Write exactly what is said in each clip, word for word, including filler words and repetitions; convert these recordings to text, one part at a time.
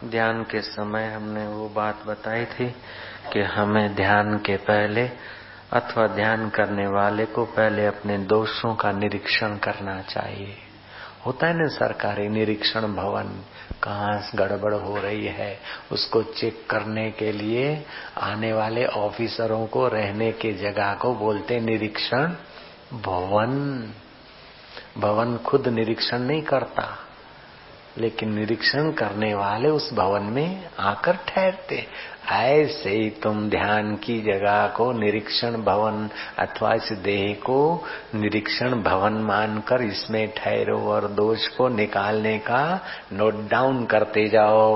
ध्यान के समय हमने वो बात बताई थी कि हमें ध्यान के पहले अथवा ध्यान करने वाले को पहले अपने दोषों का निरीक्षण करना चाहिए। होता है ना सरकारी निरीक्षण भवन, कहाँ गड़बड़ हो रही है उसको चेक करने के लिए आने वाले ऑफिसरों को रहने की जगह को बोलते निरीक्षण भवन। भवन खुद निरीक्षण नहीं करता, लेकिन निरीक्षण करने वाले उस भवन में आकर ठहरते। ऐसे ही तुम ध्यान की जगह को निरीक्षण भवन अथवा इस देह को निरीक्षण भवन मानकर इसमें ठहरो और दोष को निकालने का नोट डाउन करते जाओ।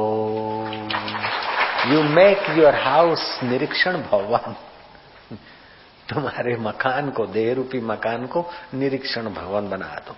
यू मेक योर हाउस निरीक्षण भवन। तुम्हारे मकान को, देह रूपी मकान को निरीक्षण भवन बना दो।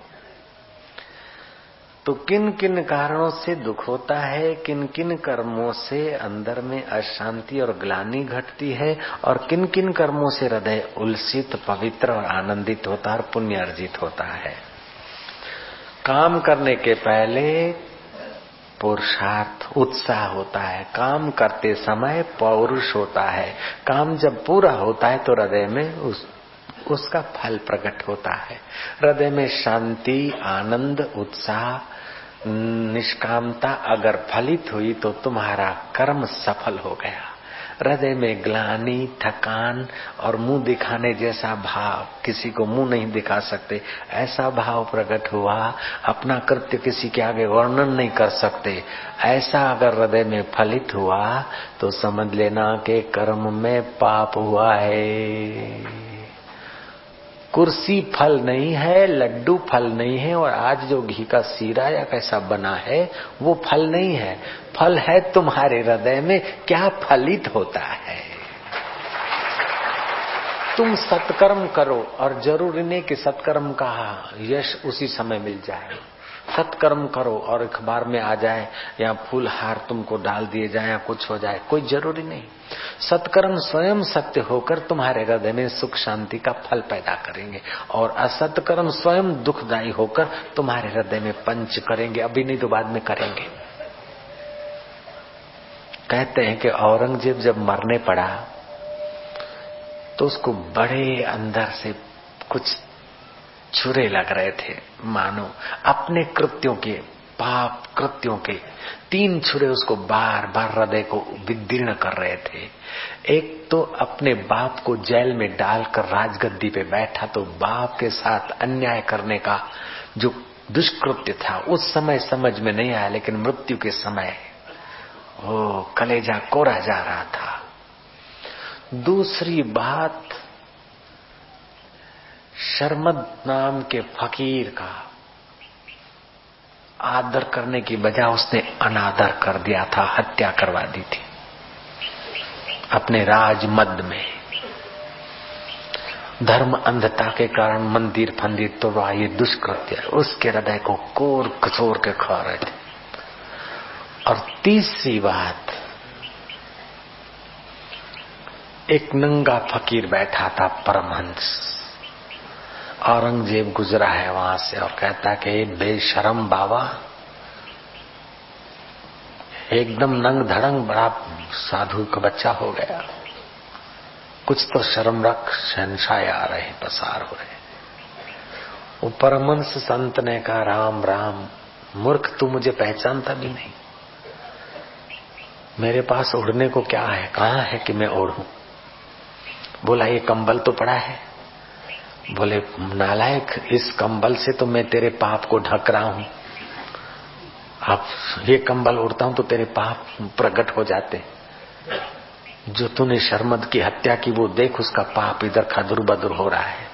तो किन किन कारणों से दुख होता है, किन किन कर्मों से अंदर में अशांति और ग्लानि घटती है, और किन किन कर्मों से हृदय उल्सित, पवित्र और आनंदित होता है और पुण्य अर्जित होता है। काम करने के पहले पुरुषार्थ, उत्साह होता है। काम करते समय पौरुष होता है। काम जब पूरा होता है तो हृदय में उस उसका फल प्रकट होता है। हृदय में शांति, आनंद, उत्साह, निष्कामता अगर फलित हुई तो तुम्हारा कर्म सफल हो गया। हृदय में ग्लानि, थकान और मुंह दिखाने जैसा भाव, किसी को मुंह नहीं दिखा सकते ऐसा भाव प्रकट हुआ, अपना कृत्य किसी के आगे वर्णन नहीं कर सकते ऐसा अगर हृदय में फलित हुआ तो समझ लेना कि कर्म में पाप हुआ है। कुर्सी फल नहीं है, लड्डू फल नहीं है, और आज जो घी का सीरा या कैसा बना है वो फल नहीं है। फल है तुम्हारे हृदय में क्या फलित होता है। तुम सत्कर्म करो और जरूरी नहीं कि सत्कर्म का यश उसी समय मिल जाए। सत्कर्म करो और अखबार में आ जाए या फूल हार तुमको डाल दिए जाए या कुछ हो जाए, कोई जरूरी नहीं। सत्कर्म स्वयं सत्य होकर तुम्हारे हृदय में सुख शांति का फल पैदा करेंगे, और असत्कर्म स्वयं दुखदायी होकर तुम्हारे हृदय में पंच करेंगे। अभी नहीं तो बाद में करेंगे। कहते हैं कि औरंगजेब जब मरने पड़ा तो उसको बड़े अंदर से कुछ छुरे लग रहे थे, मानो अपने कृत्यों के, पाप कृत्यों के तीन छुरे उसको बार बार हृदय को विदीर्ण कर रहे थे। एक तो अपने बाप को जेल में डालकर राजगद्दी पे बैठा तो बाप के साथ अन्याय करने का जो दुष्कृत्य था उस समय समझ में नहीं आया, लेकिन मृत्यु के समय वो कलेजा कोरा जा रहा था। दूसरी बात, शर्मद नाम के फकीर का आदर करने की बजाय उसने अनादर कर दिया था, हत्या करवा दी थी अपने राजमद में। धर्म अंधता के कारण मंदिर फंदिर तो ये दुष्कृत्य उसके हृदय को कोर कचोर के खा रहे थे। और तीसरी बात, एक नंगा फकीर बैठा था, परमहंस। औरंगजेब गुजरा है वहां से और कहता कि बेशरम बाबा, एकदम नंग धड़ंग बड़ा साधु का बच्चा हो गया, कुछ तो शर्म रख, शहंशाह आ रहे, पसार हो रहे। वो परमहंस संत ने कहा, राम राम मूर्ख, तू मुझे पहचानता भी नहीं, मेरे पास उड़ने को क्या है, कहाँ है कि मैं ओढ़ूं। बोला ये कंबल तो पड़ा है। बोले नालायक, इस कंबल से तो मैं तेरे पाप को ढक रहा हूं, अब ये कंबल उड़ता हूं तो तेरे पाप प्रकट हो जाते। जो तूने शर्मद की हत्या की वो देख, उसका पाप इधर खदुर बदुर हो रहा है।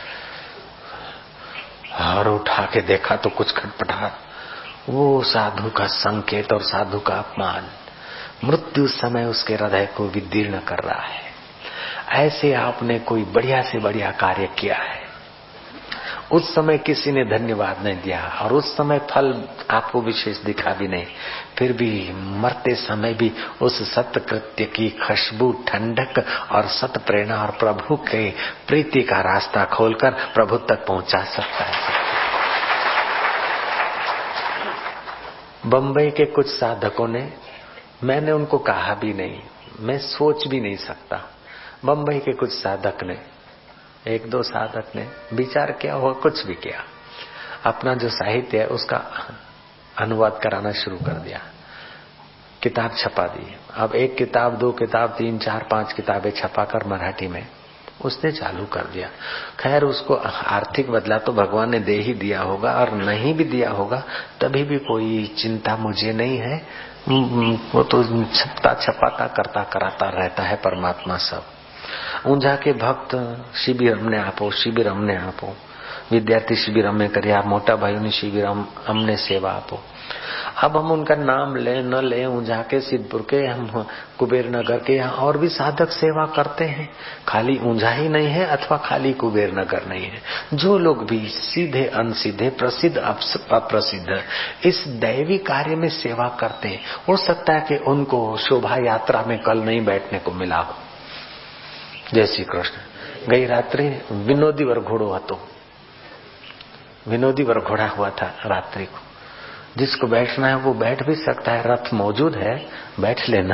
और उठा के देखा तो कुछ खटपटा, वो साधु का संकेत और साधु का अपमान मृत्यु समय उसके हृदय को विदीर्ण कर रहा है। ऐसे आपने कोई बढ़िया से बढ़िया कार्य किया है, उस समय किसी ने धन्यवाद नहीं दिया और उस समय फल आपको विशेष दिखा भी नहीं, फिर भी मरते समय भी उस सत्कृत्य की खुशबू, ठंडक और सत प्रेरणा और प्रभु के प्रीति का रास्ता खोलकर प्रभु तक पहुंचा सकता है। बंबई के कुछ साधकों ने मैंने उनको कहा भी नहीं, मैं सोच भी नहीं सकता। बम्बई के कुछ साधक ने, एक दो साधक ने विचार किया हो, कुछ भी किया, अपना जो साहित्य है उसका अनुवाद कराना शुरू कर दिया, किताब छपा दी। अब एक किताब, दो किताब, तीन चार पांच किताबें छपाकर मराठी में उसने चालू कर दिया। खैर उसको आर्थिक बदला तो भगवान ने दे ही दिया होगा, और नहीं भी दिया होगा तभी भी कोई चिंता मुझे नहीं है। वो तो छपता छपाता करता कराता रहता है परमात्मा सब। ऊंझा के भक्त शिविर हमने आपो, शिविर हमने आपो, विद्यार्थी शिविर हमें करे, आप मोटा भाइयों शिविर हम हमने सेवा आपो। अब हम उनका नाम ले न ले, ऊंझा के, सिद्धपुर के, हम कुबेर नगर के, यहाँ और भी साधक सेवा करते हैं। खाली ऊंझा ही नहीं है अथवा खाली कुबेर नगर नहीं है। जो लोग भी सीधे अनसीधे, प्रसिद्ध अप्रसिद्ध इस दैवी कार्य में सेवा करते हैं, हो सकता है कि उनको शोभा यात्रा में कल नहीं बैठने को मिला हो। जय श्री कृष्ण। गई रात्रि विनोदी वरघोड़ो हतो, विनोदी वरघोड़ा हुआ था रात्रि को। जिसको बैठना है वो बैठ भी सकता है, रथ मौजूद है, बैठ लेना।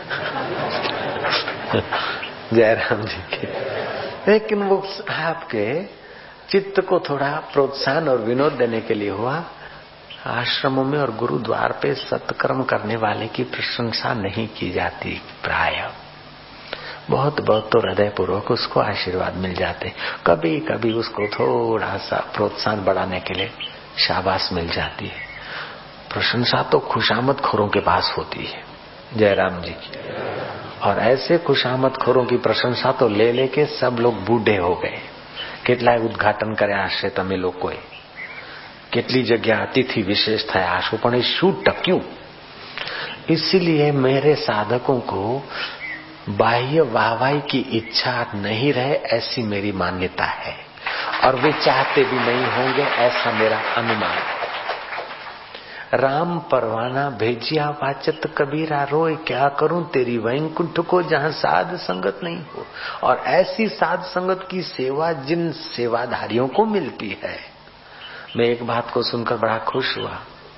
जयराम जी की। लेकिन वो आपके चित्त को थोड़ा प्रोत्साहन और विनोद देने के लिए हुआ। आश्रमों में और गुरुद्वार पे सत्कर्म करने वाले की प्रशंसा नहीं की जाती प्राय, बहुत बहुत तो हृदय पूर्वक उसको आशीर्वाद मिल जाते, कभी कभी उसको थोड़ा सा प्रोत्साहन बढ़ाने के लिए शाबाश मिल जाती है। प्रशंसा तो खुशामद खोरों के पास होती है। जयराम जी की। और ऐसे खुशामद खोरों की प्रशंसा तो ले लेके सब लोग बूढ़े हो गए। કેટલાય ઉદ્ઘાટન કર્યા હશે તમે લોકોએ, કેટલી જગ્યા અતિથि विशेष થયા હશે, પણ એ શું ટક્યું? इसीलिए मेरे साधकों को बाह्य वाहवाही की इच्छा नहीं रहे ऐसी मेरी मान्यता है, और वे चाहते भी नहीं होंगे ऐसा मेरा अनुमान है। राम परवाना भेजिया वाचत कबीरा रोय, क्या करूं तेरी वैकुंठ को जहां साध संगत नहीं हो। और ऐसी साध संगत की सेवा जिन सेवाधारियों को मिलती है, मैं एक बात को सुनकर बड़ा खुश हुआ।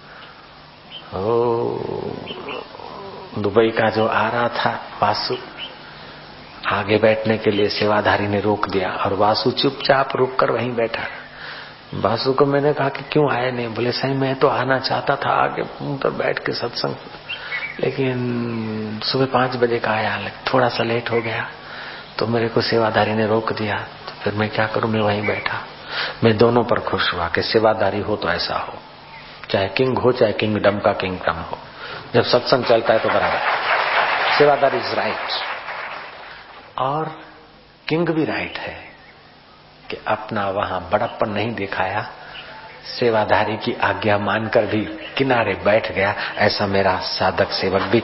ओ दुबई का जो आ रहा था वासु, आगे बैठने के लिए सेवाधारी ने रोक दिया और वासु चुपचाप रुक कर वहीं बैठा। वासु को मैंने कहा कि क्यों आए नहीं? बोले सही मैं तो आना चाहता था आगे पर बैठ के सत्संग, लेकिन सुबह पांच बजे का आया, थोड़ा सा लेट हो गया तो मेरे को सेवाधारी ने रोक दिया, तो फिर मैं क्या करूं, मैं वहीं बैठा। मैं दोनों पर खुश हुआ कि सेवाधारी हो तो ऐसा हो, चाहे किंग हो चाहे किंगडम का किंगडम हो, जब सत्संग चलता है तो बराबर। सेवादारी इज राइट, और किंग भी राइट है कि अपना वहां बड़प्पन नहीं दिखाया, सेवाधारी की आज्ञा मानकर भी किनारे बैठ गया। ऐसा मेरा साधक सेवक भी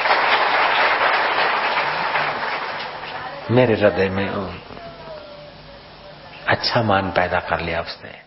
मेरे हृदय में अच्छा मान पैदा कर लिया उसने।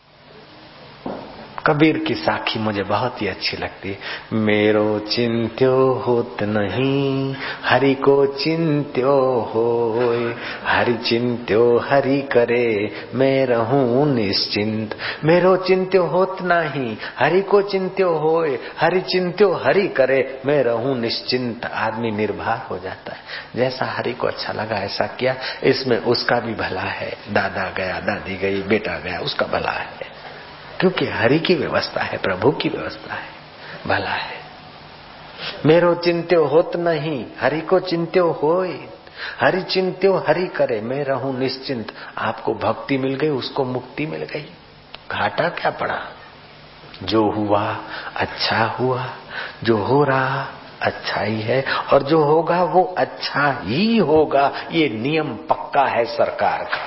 कबीर की साखी मुझे बहुत ही अच्छी लगती। मेरो चिंत्यो होत नहीं, हरि को चिंत्यो होय, हरि चिंत्यो हरि करे, मैं रहूं निश्चिंत। मेरो चिंत्यो होत नहीं, हरि को चिंत्यो होय, हरि चिंत्यो हरि करे, मैं रहूं निश्चिंत। आदमी निर्भर हो जाता है। जैसा हरि को अच्छा लगा ऐसा किया, इसमें उसका भी भला है। दादा गया, दादी गई, बेटा गया, उसका भला है, क्योंकि हरि की व्यवस्था है, प्रभु की व्यवस्था है, भला है। मेरो चिंत्यो होत नहीं, हरि को चिंत्यो होय, हरि चिंत्यो हरि करे, मैं रहूं निश्चिंत। आपको भक्ति मिल गई, उसको मुक्ति मिल गई, घाटा क्या पड़ा? जो हुआ अच्छा हुआ, जो हो रहा अच्छा ही है, और जो होगा वो अच्छा ही होगा। ये नियम पक्का है सरकार का।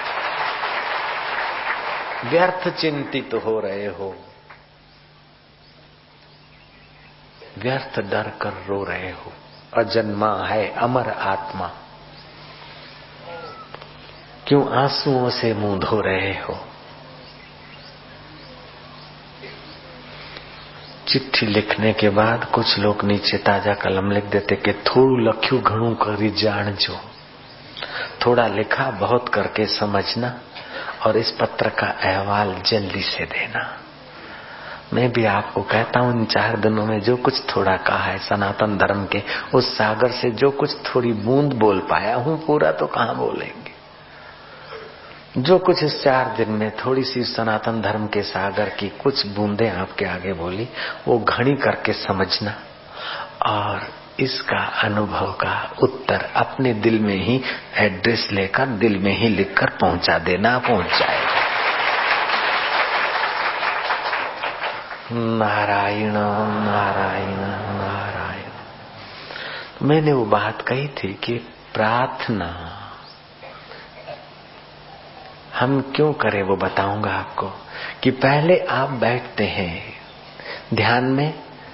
व्यर्थ चिंतित हो रहे हो, व्यर्थ डर कर रो रहे हो। अजन्मा है अमर आत्मा, क्यों आंसुओं से मुंह धो रहे हो? चिट्ठी लिखने के बाद कुछ लोग नीचे ताजा कलम लिख देते कि थोड़ू लख्यू घणू करी जाणजो। थोड़ा लिखा बहुत करके समझना, और इस पत्र का अहवाल जल्दी से देना। मैं भी आपको कहता हूँ इन चार दिनों में जो कुछ थोड़ा कहा है सनातन धर्म के, उस सागर से जो कुछ थोड़ी बूंद बोल पाया हूँ, पूरा तो कहाँ बोलेंगे। जो कुछ इस चार दिन में थोड़ी सी सनातन धर्म के सागर की कुछ बूंदें आपके आगे बोली, वो घड़ी करके समझना और इसका अनुभव का उत्तर अपने दिल में ही एड्रेस लेकर दिल में ही लिखकर पहुंचा देना, पहुंच जाएगा। नारायण नारायण नारायण। मैंने वो बात कही थी कि प्रार्थना हम क्यों करें वो बताऊंगा आपको। कि पहले आप बैठते हैं ध्यान में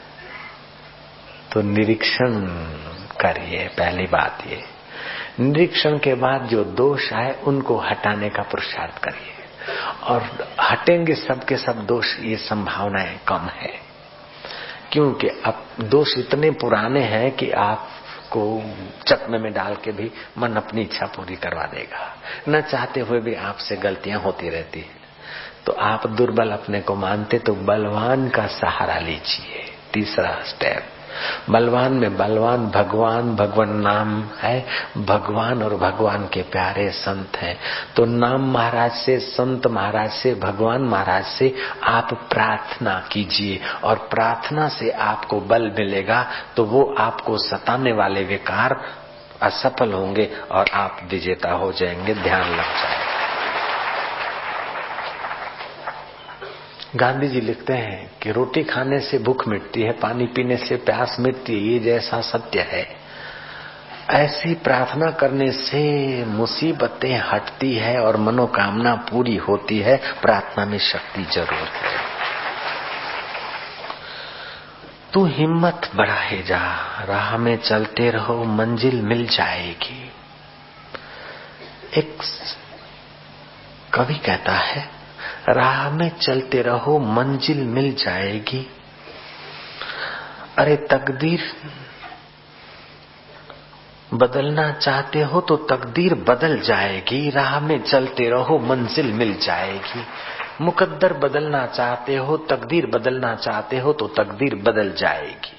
तो निरीक्षण करिए। पहली बात ये, निरीक्षण के बाद जो दोष आए उनको हटाने का पुरुषार्थ करिए, और हटेंगे सब के सब दोष, ये संभावनाएं कम है। क्योंकि अब दोष इतने पुराने हैं कि आपको चकमे में डाल के भी मन अपनी इच्छा पूरी करवा देगा। न चाहते हुए भी आपसे गलतियां होती रहती है। तो आप दुर्बल अपने को मानते तो बलवान का सहारा लीजिए। तीसरा स्टेप, बलवान में बलवान भगवान, भगवान नाम है, भगवान और भगवान के प्यारे संत हैं। तो नाम महाराज से, संत महाराज से, भगवान महाराज से आप प्रार्थना कीजिए, और प्रार्थना से आपको बल मिलेगा तो वो आपको सताने वाले विकार असफल होंगे और आप विजेता हो जाएंगे, ध्यान लग जाएगा। गांधी जी लिखते हैं कि रोटी खाने से भूख मिटती है, पानी पीने से प्यास मिटती है, ये जैसा सत्य है ऐसी प्रार्थना करने से मुसीबतें हटती है और मनोकामना पूरी होती है। प्रार्थना में शक्ति जरूर है। तू हिम्मत बढ़ाए जा, राह में चलते रहो मंजिल मिल जाएगी। एक कवि कहता है, राह में चलते रहो मंजिल मिल जाएगी। अरे तकदीर बदलना चाहते हो तो तकदीर बदल जाएगी, राह में चलते रहो मंजिल मिल जाएगी। मुकद्दर बदलना चाहते हो, तकदीर बदलना चाहते हो तो तकदीर बदल जाएगी।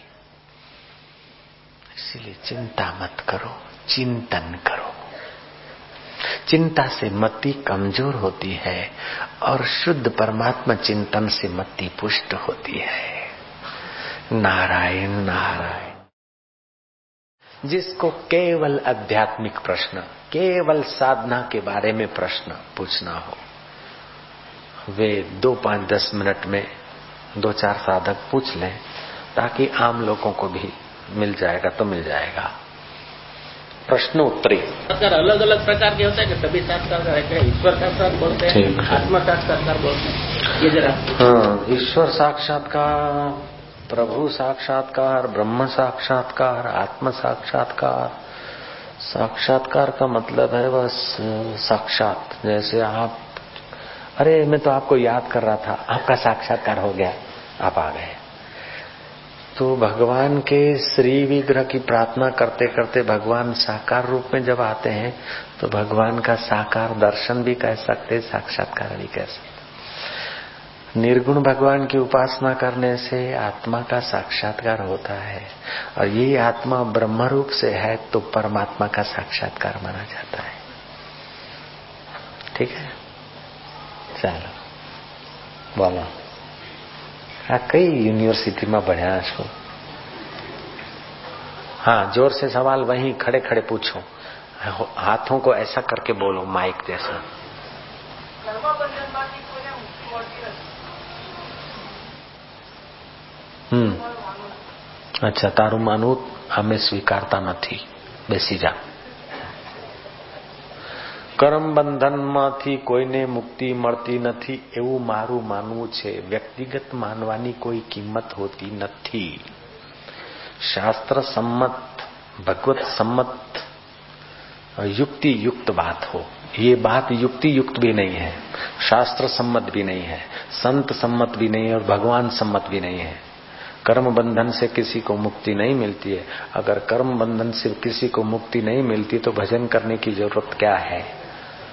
इसलिए चिंता मत करो, चिंतन करो। चिंता से मति कमजोर होती है और शुद्ध परमात्मा चिंतन से मति पुष्ट होती है। नारायण नारायण। जिसको केवल आध्यात्मिक प्रश्न, केवल साधना के बारे में प्रश्न पूछना हो, वे दो पांच दस मिनट में दो चार साधक पूछ लें, ताकि आम लोगों को भी मिल जाएगा तो मिल जाएगा। प्रश्नोत्तरी साक्षात्कार अलग अलग प्रकार के होते हैं कि सभी साक्षात्कार है, ईश्वर साक्षात्कार बोलते हैं, आत्मा साक्षात्कार बोलते हैं, ये जरा। हाँ, ईश्वर साक्षात्कार, प्रभु साक्षात्कार, ब्रह्म साक्षात्कार, आत्म साक्षात्कार। साक्षात्कार का मतलब है बस साक्षात। जैसे आप, अरे मैं तो आपको याद कर रहा था, आपका साक्षात्कार हो गया, आप आ गए। तो भगवान के श्री विग्रह की प्रार्थना करते करते भगवान साकार रूप में जब आते हैं तो भगवान का साकार दर्शन भी कह सकते, साक्षात्कार भी कह सकते। निर्गुण भगवान की उपासना करने से आत्मा का साक्षात्कार होता है, और ये आत्मा ब्रह्म रूप से है तो परमात्मा का साक्षात्कार माना जाता है। ठीक है, चलो बोलो। आ कई यूनिवर्सिटी में बढ़िया छो। हाँ, जोर से सवाल वहीं खड़े खड़े पूछो, हाथों को ऐसा करके बोलो माइक जैसा। हम्म अच्छा, तारू मानવું અમે સ્વીકારતા નથી, બેસી જા। કર્મ બંધનમાંથી કોઈને મુક્તિ મળતી નથી એવું મારું માનવું છે। વ્યક્તિગત માનવાની કોઈ કિંમત હોતી નથી। शास्त्र सम्मत, भगवत सम्मत, युक्ति युक्त बात हो। ये बात युक्ति युक्त भी नहीं है, शास्त्र सम्मत भी नहीं है, संत सम्मत भी नहीं है और भगवान सम्मत भी नहीं है। कर्म बंधन से किसी को मुक्ति नहीं मिलती है। अगर कर्म बंधन से किसी को मुक्ति नहीं मिलती तो भजन करने की जरूरत क्या है,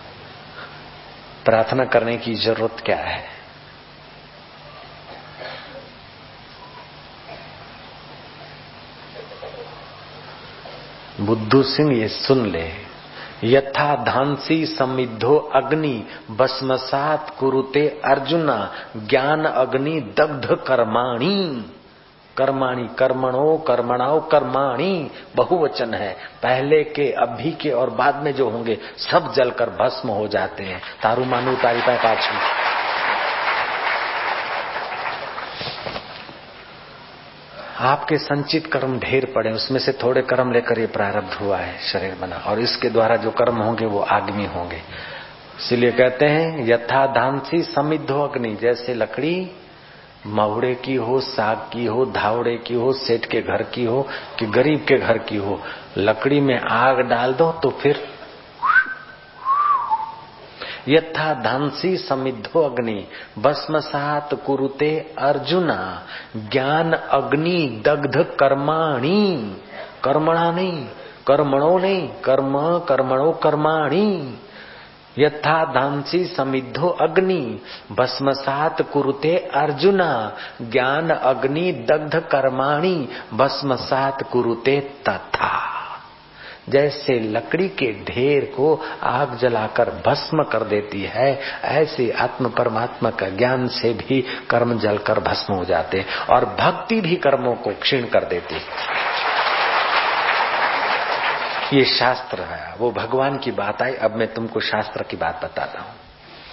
प्रार्थना करने की जरूरत क्या है? बुद्धू सिंह ये सुन ले। यथा धांसी समिद्धो अग्नि भस्मसात कुरुते अर्जुना ज्ञान अग्नि दग्ध कर्माणि। कर्माणि कर्मणो कर्मणाओ कर्माणि बहुवचन है। पहले के, अभी के और बाद में जो होंगे सब जलकर भस्म हो जाते हैं। तारू मानू तारी पाए पाछू। आपके संचित कर्म ढेर पड़े, उसमें से थोड़े कर्म लेकर ये प्रारब्ध हुआ है, शरीर बना, और इसके द्वारा जो कर्म होंगे वो आगामी होंगे। इसलिए कहते हैं यथा धांसी समिद्धो अग्नि, जैसे लकड़ी महुड़े की हो, साग की हो, धावड़े की हो, सेठ के घर की हो कि गरीब के घर की हो, लकड़ी में आग डाल दो तो फिर यथा धांसी समिद्धो अग्नि भस्मसात कुरुते अर्जुना ज्ञान अग्नि दग्ध कर्माणि। कर्मणा नहीं, कर्मणो नहीं, कर्म कर्मणो कर्माणि। यथा धांसी समिद्धो अग्नि भस्मसात कुरुते अर्जुना ज्ञान अग्नि दग्ध कर्माणि भस्मसात कुरुते तथा। जैसे लकड़ी के ढेर को आग जलाकर भस्म कर देती है, ऐसे आत्म परमात्मा का ज्ञान से भी कर्म जलकर भस्म हो जाते, और भक्ति भी कर्मों को क्षीण कर देती है। ये शास्त्र है, वो भगवान की बात आई। अब मैं तुमको शास्त्र की बात बताता हूँ।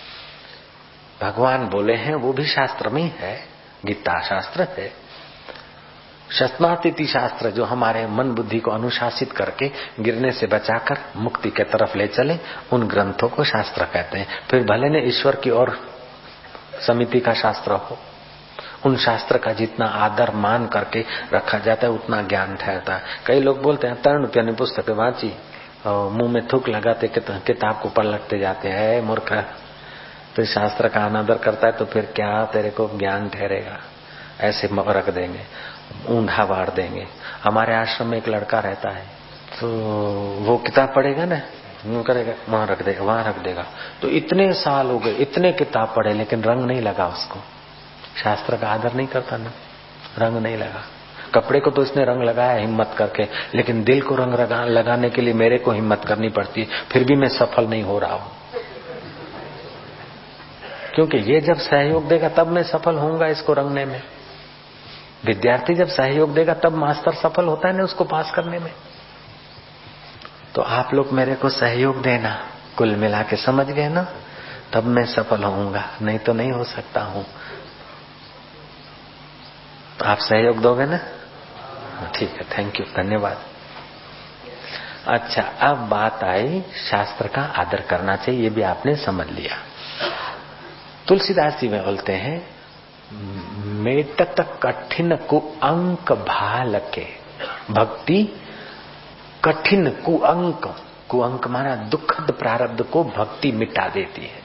भगवान बोले हैं वो भी शास्त्र में है, गीता शास्त्र है। शस्त्रास्ति शास्त्र जो हमारे मन बुद्धि को अनुशासित करके गिरने से बचाकर मुक्ति के तरफ ले चले, उन ग्रंथों को शास्त्र कहते हैं। फिर भले ने ईश्वर की ओर समिति का शास्त्र हो, उन शास्त्र का जितना आदर मान करके रखा जाता है उतना ज्ञान ठहरता है। कई लोग बोलते हैं तरण रुपया पुस्तक वांची और मुंह में थूक लगाते किताब को पलटते जाते हैं, मूर्ख। तो शास्त्र का अनादर करता है तो फिर क्या तेरे को ज्ञान ठहरेगा? ऐसे रख देंगे, ऊंधा बाढ़ देंगे। हमारे आश्रम में एक लड़का रहता है, तो वो किताब पढ़ेगा ना, यूं करेगा, वहां रख देगा, वहां रख देगा। तो इतने साल हो गए, इतने किताब पढ़े, लेकिन रंग नहीं लगा उसको। शास्त्र का आदर नहीं करता ना, रंग नहीं लगा। कपड़े को तो इसने रंग लगाया हिम्मत करके, लेकिन दिल को रंग लगा, लगाने के लिए मेरे को हिम्मत करनी पड़ती है, फिर भी मैं सफल नहीं हो रहा हूं। क्योंकि ये जब सहयोग देगा तब मैं सफल होऊंगा इसको रंगने में। विद्यार्थी जब सहयोग देगा तब मास्टर सफल होता है ना उसको पास करने में। तो आप लोग मेरे को सहयोग देना, कुल मिला के समझ गए ना, तब मैं सफल होऊंगा, नहीं तो नहीं हो सकता हूं। आप सहयोग दोगे ना? ठीक है, थैंक यू, धन्यवाद। अच्छा, अब बात आई शास्त्र का आदर करना चाहिए, ये भी आपने समझ लिया। तुलसीदास जी में बोलते हैं मेटत कठिन कुअंक भाल के, भक्ति कठिन कुअंक, कुअंक माना दुखद प्रारब्ध को भक्ति मिटा देती है।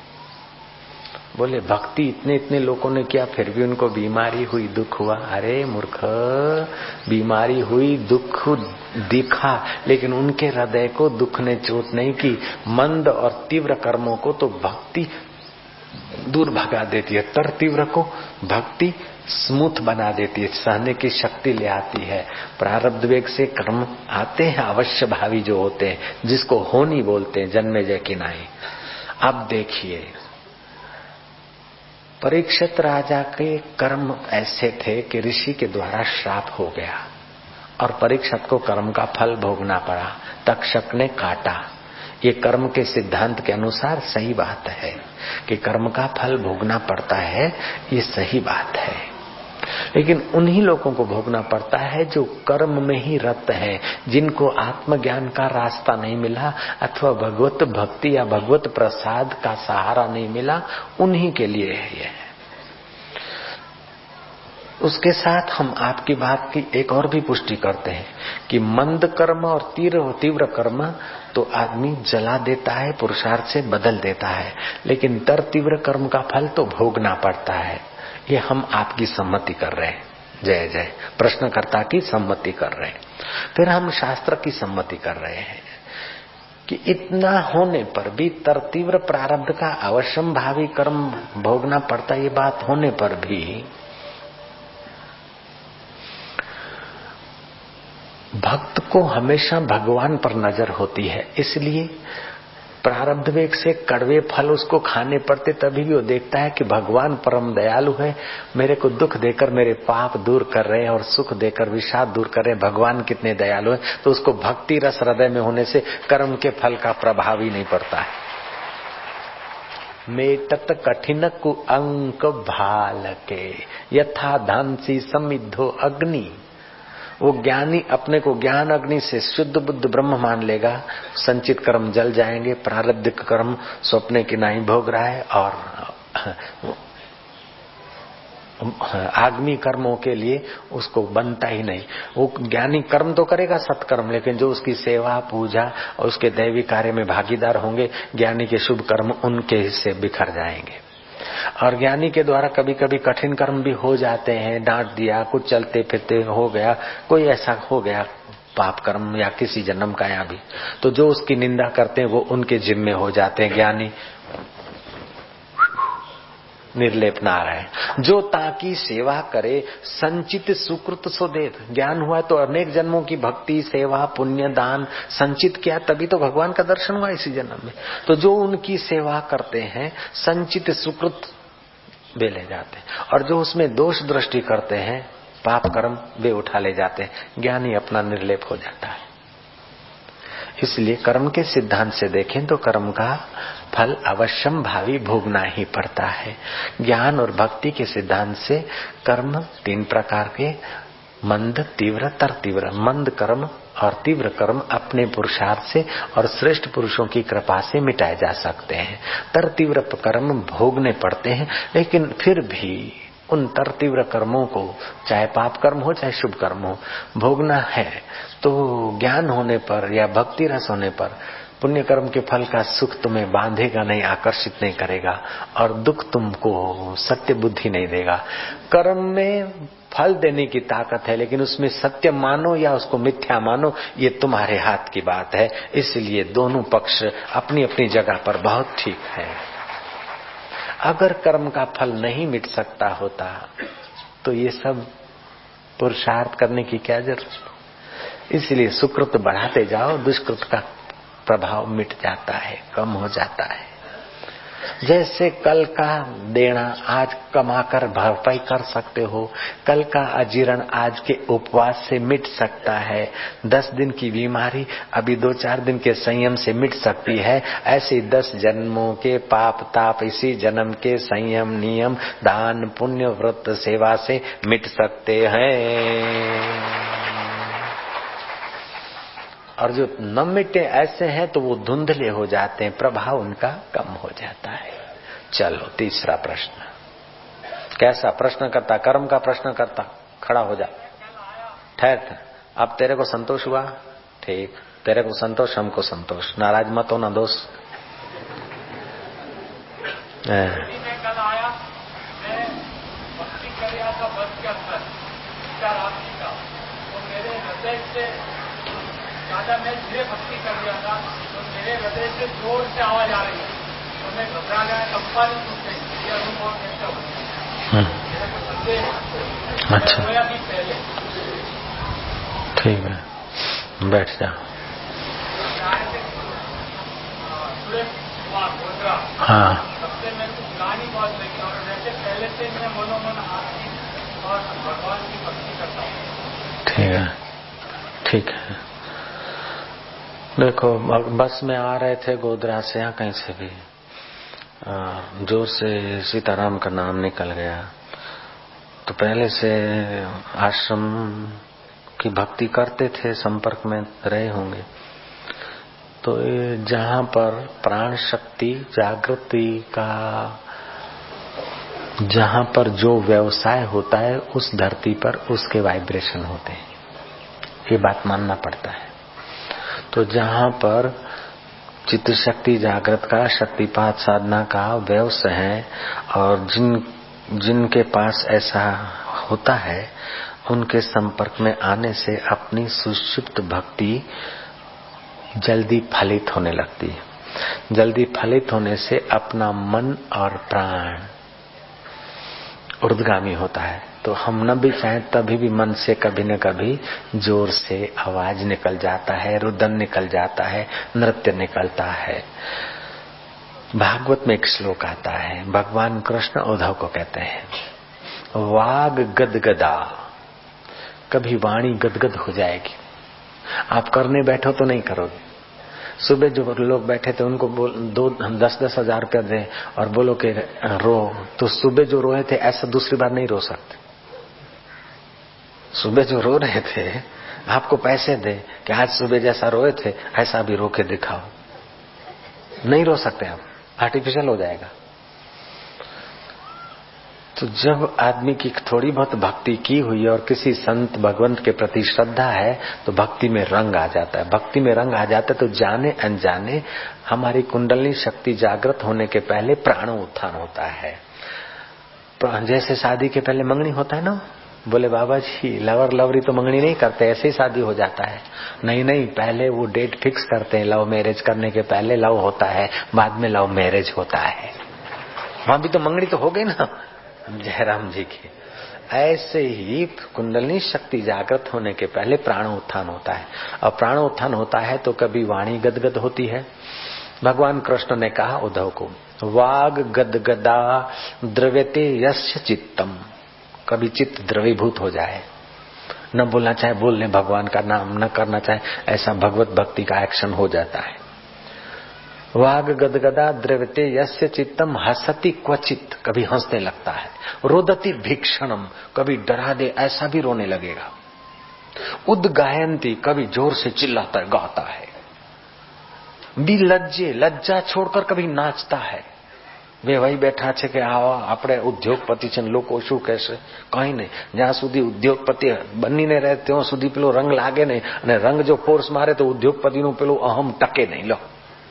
बोले भक्ति इतने इतने लोगों ने किया फिर भी उनको बीमारी हुई, दुख हुआ। अरे मूर्ख, बीमारी हुई, दुख दिखा, लेकिन उनके हृदय को दुख ने चोट नहीं की। मंद और तीव्र कर्मों को तो भक्ति दूर भगा देती है, तर तीव्र को भक्ति स्मूथ बना देती है, सहने की शक्ति ले आती है। प्रारब्ध वेग से कर्म आते हैं अवश्य भावी जो होते हैं, जिसको होनी बोलते हैं, जन्मे जय की नाई। अब देखिए परीक्षित राजा के कर्म ऐसे थे कि ऋषि के द्वारा श्राप हो गया और परीक्षित को कर्म का फल भोगना पड़ा। तक्षक ने काटा। ये कर्म के सिद्धांत के अनुसार सही बात है कि कर्म का फल भोगना पड़ता है, ये सही बात है। लेकिन उन्हीं लोगों को भोगना पड़ता है जो कर्म में ही रत है, जिनको आत्मज्ञान का रास्ता नहीं मिला अथवा भगवत भक्ति या भगवत प्रसाद का सहारा नहीं मिला, उन्हीं के लिए है ये। उसके साथ हम आपकी बात की एक और भी पुष्टि करते हैं कि मंद कर्म और तीव्र तीव्र कर्म तो आदमी जला देता है, पुरुषार्थ से बदल देता है, लेकिन तर तीव्र कर्म का फल तो भोगना पड़ता है। ये हम आपकी सम्मति कर रहे हैं। जय जय। प्रश्नकर्ता की सम्मति कर रहे हैं, फिर हम शास्त्र की सम्मति कर रहे हैं कि इतना होने पर भी तर तीव्र प्रारब्ध का अवश्यम भावी कर्म भोगना पड़ता, ये बात होने पर भी भक्त को हमेशा भगवान पर नजर होती है, इसलिए प्रारब्ध वेग से कड़वे फल उसको खाने पड़ते, तभी भी वो देखता है कि भगवान परम दयालु है, मेरे को दुख देकर मेरे पाप दूर कर रहे हैं और सुख देकर विषाद दूर कर रहे हैं, भगवान कितने दयालु है। तो उसको भक्ति रस हृदय में होने से कर्म के फल का प्रभाव ही नहीं पड़ता है। मेटत कठिन कु अंक भाल के यथा धांसी समिद्धो अग्नि। वो ज्ञानी अपने को ज्ञान अग्नि से शुद्ध बुद्ध ब्रह्म मान लेगा, संचित कर्म जल जाएंगे, प्रारब्ध कर्म स्वप्ने की नहीं भोग रहा है और आगामी कर्मों के लिए उसको बनता ही नहीं। वो ज्ञानी कर्म तो करेगा सत्कर्म, लेकिन जो उसकी सेवा पूजा और उसके दैवी कार्य में भागीदार होंगे, ज्ञानी के शुभ कर्म उनके हिस्से बिखर जाएंगे। और ज्ञानी के द्वारा कभी कभी कठिन कर्म भी हो जाते हैं, डांट दिया, कुछ चलते फिरते हो गया, कोई ऐसा हो गया पाप कर्म या किसी जन्म का या भी, तो जो उसकी निंदा करते हैं वो उनके जिम्मे हो जाते हैं। ज्ञानी निर्लेप नारायण जो ताकि सेवा करे संचित सुकृत सो देत। ज्ञान हुआ तो अनेक जन्मों की भक्ति सेवा पुण्य दान संचित किया, तभी तो भगवान का दर्शन हुआ इसी जन्म में। तो जो उनकी सेवा करते हैं संचित सुकृत वे ले जाते हैं, और जो उसमें दोष दृष्टि करते हैं पाप कर्म वे उठा ले जाते हैं। ज्ञानी अपना निर्लेप हो जाता है। इसलिए कर्म के सिद्धांत से देखें तो कर्म का फल अवश्यम भावी भोगना ही पड़ता है। ज्ञान और भक्ति के सिद्धांत से कर्म तीन प्रकार के, मंद तीव्र तर तीव्र। मंद कर्म और तीव्र कर्म अपने पुरुषार्थ से और श्रेष्ठ पुरुषों की कृपा से मिटाए जा सकते हैं। तर तीव्र कर्म भोगने पड़ते हैं, लेकिन फिर भी उन तर तीव्र कर्मों को, चाहे पाप कर्म हो चाहे शुभ कर्म हो, भोगना है। तो ज्ञान होने पर या भक्ति रस होने पर पुण्य कर्म के फल का सुख तुम्हें बांधेगा नहीं, आकर्षित नहीं करेगा, और दुख तुमको सत्य बुद्धि नहीं देगा। कर्म में फल देने की ताकत है, लेकिन उसमें सत्य मानो या उसको मिथ्या मानो ये तुम्हारे हाथ की बात है। इसलिए दोनों पक्ष अपनी अपनी जगह पर बहुत ठीक है। अगर कर्म का फल नहीं मिट सकता होता तो ये सब पुरुषार्थ करने की क्या जरूरत। इसलिए सुकृत बढ़ाते जाओ, दुष्कृत का प्रभाव मिट जाता है, कम हो जाता है। जैसे कल का देना आज कमाकर भरपाई कर सकते हो, कल का अजीर्ण आज के उपवास से मिट सकता है। दस दिन की बीमारी अभी दो चार दिन के संयम से मिट सकती है। ऐसे दस जन्मों के पाप ताप इसी जन्म के संयम नियम दान पुण्य व्रत सेवा से मिट सकते हैं। और जो न मिटे ऐसे हैं तो वो धुंधले हो जाते हैं, प्रभाव उनका कम हो जाता है। चलो तीसरा प्रश्न। कैसा प्रश्न करता? कर्म का प्रश्न करता। खड़ा हो जा, ठहर। अब तेरे को संतोष हुआ? ठीक, तेरे को संतोष हमको संतोष। नाराज मत हो ना दोस्त। कल आया मैं भक्ति कर रहा था बस के अंदर रात्रि का, तो मेरे हृदय से ज्यादा मैं धीरे भक्ति कर रहा था, तो मेरे हृदय से जोर से आवाज आ रही है, तो मैं घबरा गया, कंपा नहीं सुन गई। ये अनुभव कैसे होता है? अच्छा, भी पहले ठीक है, बैठ जा। हाँ, सबसे मैं कुछ गानी बहुत लगी, और वैसे पहले से मैं मनोमन आरती और भगवान की भक्ति करता हूँ। ठीक है, ठीक है। देखो, बस में आ रहे थे गोधरा से या कहीं से भी, जोर से सीताराम का नाम निकल गया। तो पहले से आश्रम की भक्ति करते थे, संपर्क में रहे होंगे। तो जहाँ पर प्राण शक्ति जागृति का, जहाँ पर जो व्यवसाय होता है उस धरती पर उसके वाइब्रेशन होते हैं, ये बात मानना पड़ता है। तो जहाँ पर चित्त शक्ति जागृत का शक्तिपात साधना का व्यवसाय है, और जिन जिनके पास ऐसा होता है उनके संपर्क में आने से अपनी सुषुप्त भक्ति जल्दी फलित होने लगती है। जल्दी फलित होने से अपना मन और प्राण ऊर्ध्वगामी होता है। तो तो हम न भी चाहें तभी भी मन से कभी न कभी जोर से आवाज निकल जाता है, रुदन निकल जाता है, नृत्य निकलता है। भागवत में एक श्लोक आता है, भगवान कृष्ण उद्धव को कहते हैं, वाग गदगदा, कभी वाणी गदगद हो जाएगी। आप करने बैठो तो नहीं करोगे। सुबह जो लोग बैठे थे उनको बोल दो दस दस हजार रुपया दे और बोलो कि रो, तो सुबह जो रोए थे ऐसा दूसरी बार नहीं रो सकते। सुबह जो रो रहे थे आपको पैसे दे कि आज सुबह जैसा रोए थे ऐसा भी रो के दिखाओ, नहीं रो सकते आप, आर्टिफिशियल हो जाएगा। तो जब आदमी की थोड़ी बहुत भक्ति की हुई और किसी संत भगवंत के प्रति श्रद्धा है तो भक्ति में रंग आ जाता है। भक्ति में रंग आ जाता है तो जाने अनजाने हमारी कुंडली शक्ति जागृत होने के पहले प्राण उत्थान होता है। जैसे शादी के पहले मंगनी होता है ना, बोले बाबा जी लवर लवरी तो मंगनी नहीं करते, ऐसे ही शादी हो जाता है। नहीं नहीं, पहले वो डेट फिक्स करते हैं। लव मैरिज करने के पहले लव होता है, बाद में लव मैरिज होता है। वहां भी तो मंगनी तो हो गई ना जयराम जी की। ऐसे ही कुंडलिनी शक्ति जागृत होने के पहले प्राण उत्थान होता है, और प्राण उत्थान होता है तो कभी वाणी गदगद होती है। भगवान कृष्ण ने कहा उद्धव को, वाग गदगदा द्रव्यते यस्य चित्तम, कभी चित्त द्रवीभूत हो जाए, न बोलना चाहे बोल ले भगवान का नाम, न करना चाहे, ऐसा भगवत भक्ति का एक्शन हो जाता है। वाग गदगदा द्रव्यते यस्य चित्तम हसति क्वचित, कभी हंसने लगता है। रोदति भीक्षणम, कभी डरा दे ऐसा भी रोने लगेगा। उद्गायंती, कभी जोर से चिल्लाता है, गाता है। बिलज्जे, लज्जा छोड़कर कभी नाचता है। वे वही बैठा छे કે આવા આપણે ઉદ્યોગપતિ છે, લોકો શું કહેશે, કઈ નહીં। જ્યાં સુધી ઉદ્યોગપતિ બનીને રહે ત્યાં સુધી પેલો રંગ લાગે નહીં, અને રંગ જો ફોર્સ મારે તો ઉદ્યોગપતિનું પેલું અહમ ટકે નહીં। લો,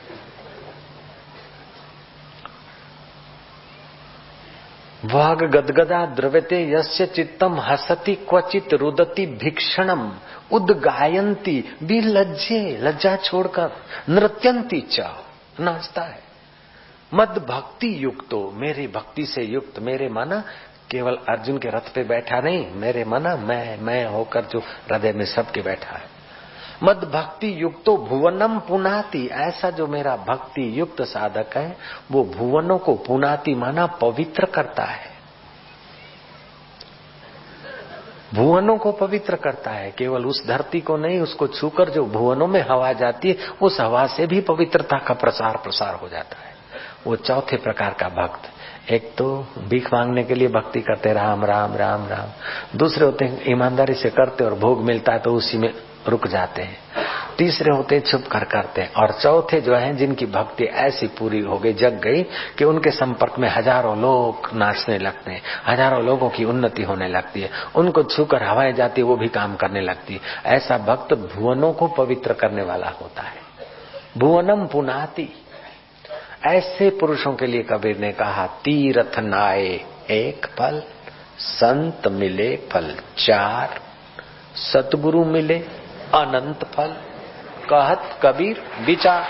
वाग गदगदा द्रव्यते यस्य चित्तम हसति क्वचित रुदति भिक्षणम उद्गायंती बिलज्जे, लज्जा छोड़कर, नृत्यंती च, नाचता है। मद भक्ति युक्तो, मेरी भक्ति से युक्त, मेरे माना केवल अर्जुन के रथ पे बैठा नहीं, मेरे माना मैं मैं होकर जो हृदय में सबके बैठा है। मद भक्ति युक्तो भुवनम पुनाति, ऐसा जो मेरा भक्ति युक्त साधक है वो भुवनों को पुनाति माना पवित्र करता है। भुवनों को पवित्र करता है, केवल उस धरती को नहीं, उसको छूकर जो भुवनों में हवा जाती है उस हवा से भी पवित्रता का प्रसार प्रसार हो जाता है। वो चौथे प्रकार का भक्त, एक तो भीख मांगने के लिए भक्ति करते राम राम राम राम, दूसरे होते हैं ईमानदारी से करते और भोग मिलता है तो उसी में रुक जाते हैं, तीसरे होते हैं छुप कर करते हैं, और चौथे जो है जिनकी भक्ति ऐसी पूरी हो गई, जग गई कि उनके संपर्क में हजारों लोग नाचने लगते हैं, हजारों लोगों की उन्नति होने लगती है, उनको छूकर हवाएं जाती है वो भी काम करने लगती है। ऐसा भक्त भुवनों को पवित्र करने वाला होता है। भुवनम पुनाति, ऐसे पुरुषों के लिए कबीर ने कहा, तीर्थ नाए एक फल, संत मिले फल चार, सतगुरु मिले अनंत फल। कहत कबीर विचार,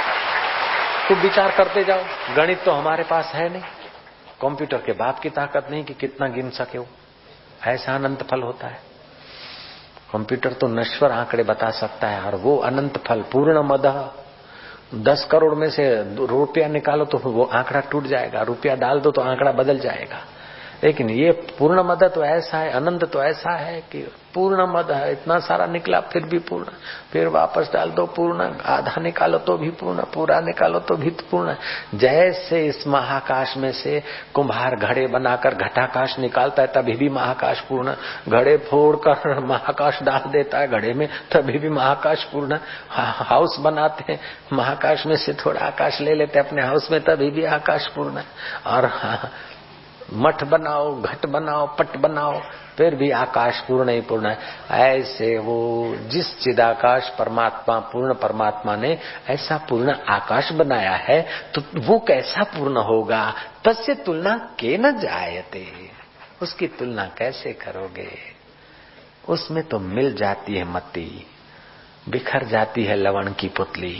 तो विचार करते जाओ। गणित तो हमारे पास है नहीं, कंप्यूटर के बाप की ताकत नहीं कि कितना गिन सके वो, ऐसा अनंत फल होता है। कंप्यूटर तो नश्वर आंकड़े बता सकता है, और वो अनंत फल पूर्ण मदह, दस करोड़ में से रुपया निकालो तो वो आंकड़ा टूट जाएगा, रुपया डाल दो तो आंकड़ा बदल जाएगा। लेकिन ये पूर्ण मद तो ऐसा है, अनंत तो ऐसा है कि पूर्ण मद है, इतना सारा निकला फिर भी पूर्ण, फिर वापस डाल दो पूर्ण, आधा निकालो तो भी पूर्ण, पूरा निकालो तो भी पूर्ण। जैसे इस महाकाश में से कुम्हार घड़े बनाकर घटाकाश निकालता है तभी भी महाकाश पूर्ण, घड़े फोड़कर महाकाश डाल देता है घड़े में तभी भी महाकाश पूर्ण। हाउस बनाते हैं, महाकाश में से थोड़ा आकाश ले लेते अपने हाउस में तभी भी आकाश पूर्ण। और मठ बनाओ, घट बनाओ, पट बनाओ, फिर भी आकाश पूर्ण ही पूर्ण है। ऐसे वो जिस चिदाकाश परमात्मा, पूर्ण परमात्मा ने ऐसा पूर्ण आकाश बनाया है तो वो कैसा पूर्ण होगा। तस्य तुलना के न जायते, उसकी तुलना कैसे करोगे। उसमें तो मिल जाती है मति, बिखर जाती है लवण की पुतली।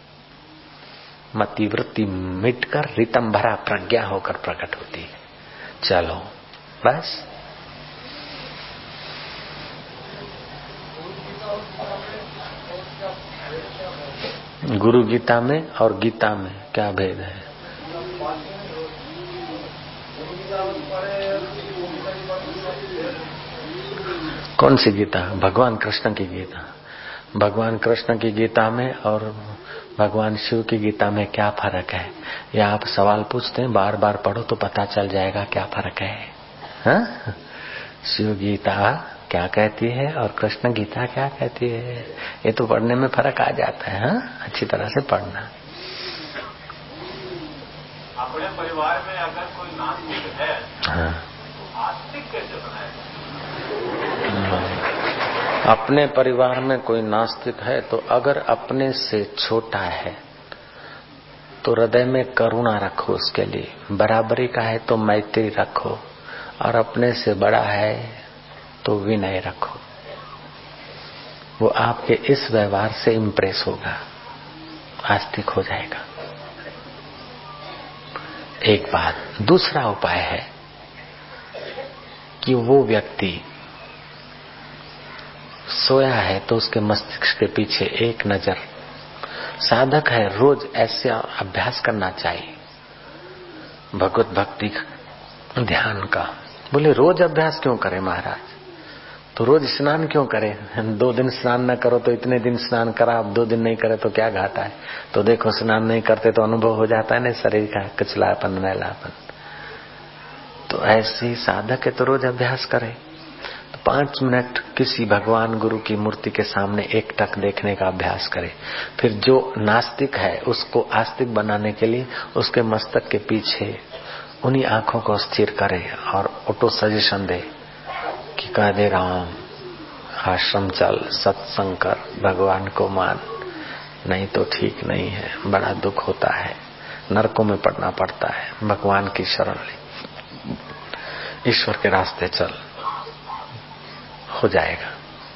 मति वृत्ति मिटकर रितम भरा प्रज्ञा होकर प्रकट होती है। चलो बस गुरु गीता में और गीता में क्या भेद है? कौन सी गीता? भगवान कृष्ण की गीता। भगवान कृष्ण की गीता में और भगवान शिव की गीता में क्या फर्क है? या आप सवाल पूछते हैं, बार बार पढ़ो तो पता चल जाएगा क्या फर्क है। हाँ? शिव गीता क्या कहती है और कृष्ण गीता क्या कहती है, ये तो पढ़ने में फर्क आ जाता है। हाँ? अच्छी तरह से पढ़ना। अपने परिवार में अगर कोई नास्तिक है, हाँ, आस्तिक कैसे बनाएगा? अपने परिवार में कोई नास्तिक है तो अगर अपने से छोटा है तो हृदय में करुणा रखो उसके लिए, बराबरी का है तो मैत्री रखो, और अपने से बड़ा है तो विनय रखो। वो आपके इस व्यवहार से इम्प्रेस होगा, आस्तिक हो जाएगा। एक बात। दूसरा उपाय है कि वो व्यक्ति सोया है तो उसके मस्तिष्क के पीछे एक नजर, साधक है, रोज ऐसे अभ्यास करना चाहिए भगवत भक्ति ध्यान का। बोले रोज अभ्यास क्यों करें महाराज? तो रोज स्नान क्यों करें? दो दिन स्नान न करो तो इतने दिन स्नान करा, अब दो दिन नहीं करे तो क्या घाटा है? तो देखो स्नान नहीं करते तो अनुभव हो जाता है ना शरीर का कचलापन मैलापन। तो ऐसे ही साधक है तो रोज अभ्यास करे। तो पांच मिनट किसी भगवान गुरु की मूर्ति के सामने एक टक देखने का अभ्यास करे। फिर जो नास्तिक है उसको आस्तिक बनाने के लिए उसके मस्तक के पीछे उन्हीं आंखों को स्थिर करे और ऑटो सजेशन दे कि कह दे राम, आश्रम चल, सत्संग कर, भगवान को मान, नहीं तो ठीक नहीं है, बड़ा दुख होता है, नरकों में पड़ना पड़ता है, भगवान की शरण ले, ईश्वर के रास्ते चल, हो जाएगा।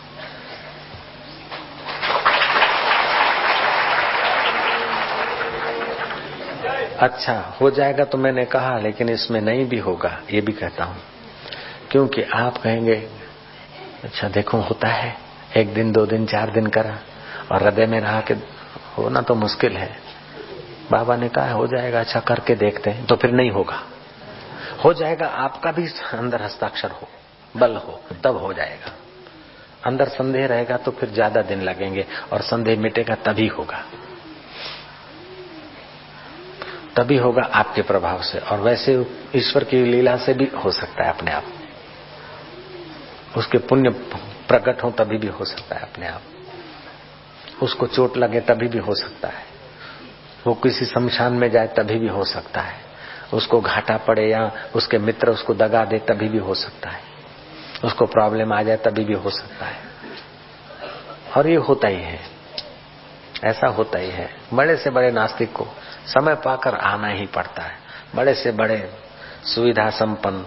अच्छा हो जाएगा तो मैंने कहा, लेकिन इसमें नहीं भी होगा ये भी कहता हूं, क्योंकि आप कहेंगे अच्छा देखो होता है, एक दिन दो दिन चार दिन करा और हृदय में रहा कि होना तो मुश्किल है। बाबा ने कहा हो जाएगा, अच्छा करके देखते हैं, तो फिर नहीं होगा। हो जाएगा, आपका भी अंदर हस्ताक्षर हो, बल हो, तब हो जाएगा। अंदर संदेह रहेगा तो फिर ज्यादा दिन लगेंगे, और संदेह मिटेगा तभी होगा, तभी होगा आपके प्रभाव से। और वैसे ईश्वर की लीला से भी हो सकता है अपने आप, उसके पुण्य प्रकट हो तभी भी हो सकता है अपने आप, उसको चोट लगे तभी भी हो सकता है, वो किसी शमशान में जाए तभी भी हो सकता है, उसको घाटा पड़े या उसके मित्र उसको दगा दे तभी भी हो सकता है, उसको प्रॉब्लम आ जाए तभी भी हो सकता है। और ये होता ही है, ऐसा होता ही है। बड़े से बड़े नास्तिक को समय पाकर आना ही पड़ता है, बड़े से बड़े सुविधा संपन्न,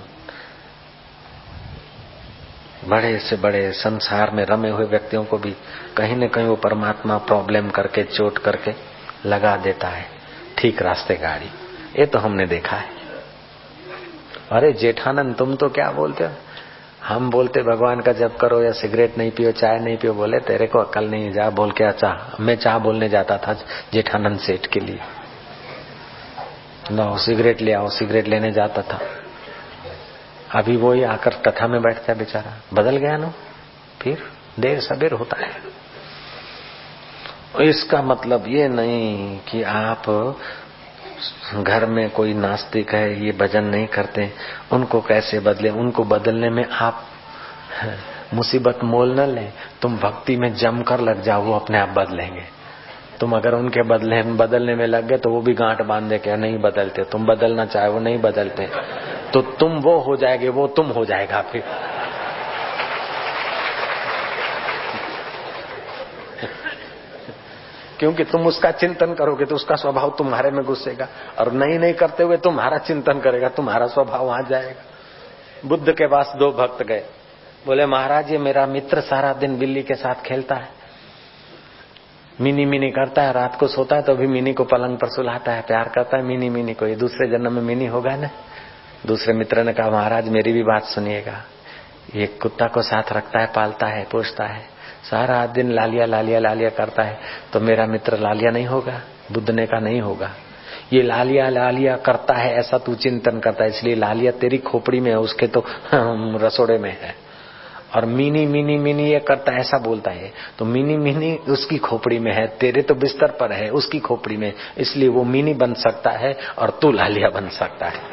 बड़े से बड़े संसार में रमे हुए व्यक्तियों को भी कहीं न कहीं वो परमात्मा प्रॉब्लम करके चोट करके लगा देता है ठीक रास्ते गाड़ी। ये तो हमने देखा है। अरे जेठानंद तुम तो क्या बोलते हो, हम बोलते भगवान का जप करो या सिगरेट नहीं पियो, चाय नहीं पियो, बोले तेरे को अकल नहीं, जा बोल के अच्छा। मैं चाह बोलने जाता था जेठानंद सेठ के लिए, लो सिगरेट ले आओ, सिगरेट लेने जाता था। अभी वो ही आकर कथा में बैठता है बेचारा, बदल गया ना, फिर देर सबेर होता है। इसका मतलब ये नहीं कि आप घर में कोई नास्तिक है, ये भजन नहीं करते, उनको कैसे बदले, उनको बदलने में आप मुसीबत मोल न लें। तुम भक्ति में जमकर लग जाओ, वो अपने आप बदलेंगे। तुम अगर उनके बदले बदलने में लग गए तो वो भी गांठ बांध दे के नहीं बदलते, तुम बदलना चाहे वो नहीं बदलते, तो तुम वो हो जाएंगे, वो तुम हो जाएगा फिर। क्योंकि तुम उसका चिंतन करोगे तो उसका स्वभाव तुम्हारे में घुसेगा, और नहीं नहीं करते हुए तुम्हारा चिंतन करेगा, तुम्हारा स्वभाव वहां जाएगा। बुद्ध के पास दो भक्त गए, बोले महाराज ये मेरा मित्र सारा दिन बिल्ली के साथ खेलता है, मिनी मिनी करता है, रात को सोता है तो भी मिनी को पलंग पर सुलाता है, प्यार करता है मिनी मिनी को, ये दूसरे जन्म में मिनी होगा ना। दूसरे मित्र ने कहा महाराज मेरी भी बात सुनिएगा, ये कुत्ता को साथ रखता है, पालता है, पोषता है, सारा दिन लालिया लालिया लालिया करता है तो मेरा मित्र लालिया नहीं होगा, बुद्धने का नहीं होगा। ये लालिया लालिया करता है ऐसा तू चिंतन करता है, इसलिए लालिया तेरी खोपड़ी में है, उसके तो रसोड़े में है। और मिनी मिनी मिनी ये करता है ऐसा बोलता है, तो मिनी मिनी उसकी खोपड़ी में है, तेरे तो बिस्तर पर है उसकी खोपड़ी में, इसलिए वो मिनी बन सकता है और तू लालिया बन सकता है।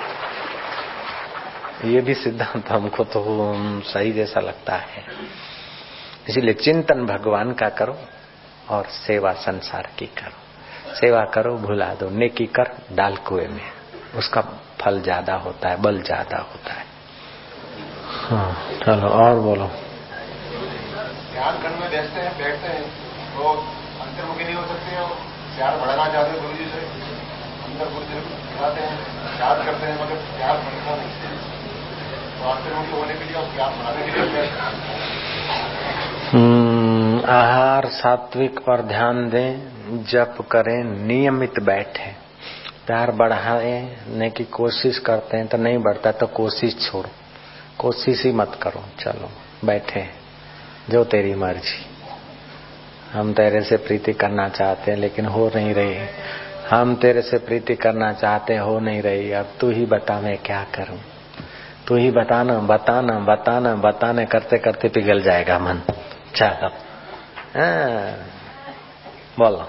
ये भी सिद्धांत हमको तो सही जैसा लगता है। इसलिए चिंतन भगवान का करो और सेवा संसार की करो। सेवा करो भुला दो, नेकी कर डाल कुएं में, उसका फल ज्यादा होता है, बल ज्यादा होता है। हाँ चलो और बोलो। ध्यान करने में बैठते हैं बैठते हैं तो अंतर्मुखी नहीं हो सकते हैं, प्यार बढ़ाना चाहते हैं गुरु जी से, अंदर गुरु जी दिखाते हैं, याद करते हैं मगर प्यार बढ़ता नहीं, तो अंतर्मुखी होने के लिए और प्यार बढ़ाने के लिए आहार सात्विक पर ध्यान दें, जप करें, नियमित बैठे, प्यार बढ़ाने की कोशिश करते हैं तो नहीं बढ़ता तो कोशिश छोड़ो, कोशिश ही मत करो, चलो बैठे, जो तेरी मर्जी। हम तेरे से प्रीति करना चाहते हैं लेकिन हो नहीं रही, हम तेरे से प्रीति करना चाहते हो नहीं रही, अब तू ही बता मैं क्या करूं, तू ही बताना बताना बताना बताने करते करते पिघल जाएगा मन। चलो बोलो।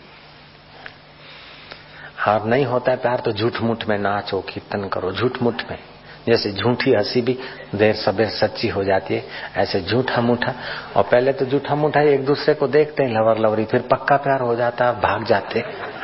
और नहीं होता है प्यार तो झूठ मूठ में नाचो, कीर्तन करो झूठ मूठ में, जैसे झूठी हंसी भी देर सबेर सच्ची हो जाती है, ऐसे झूठा मूठा। और पहले तो झूठा मूठा एक दूसरे को देखते हैं लवर लवरी, फिर पक्का प्यार हो जाता, भाग जाते।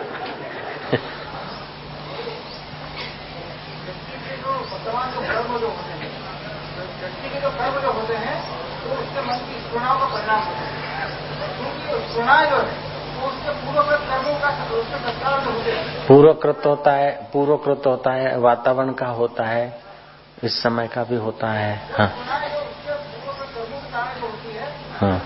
पूर्वकृत होता है, पूर्वकृत होता है, वातावरण का होता है, इस समय का भी होता है। हाँ हाँ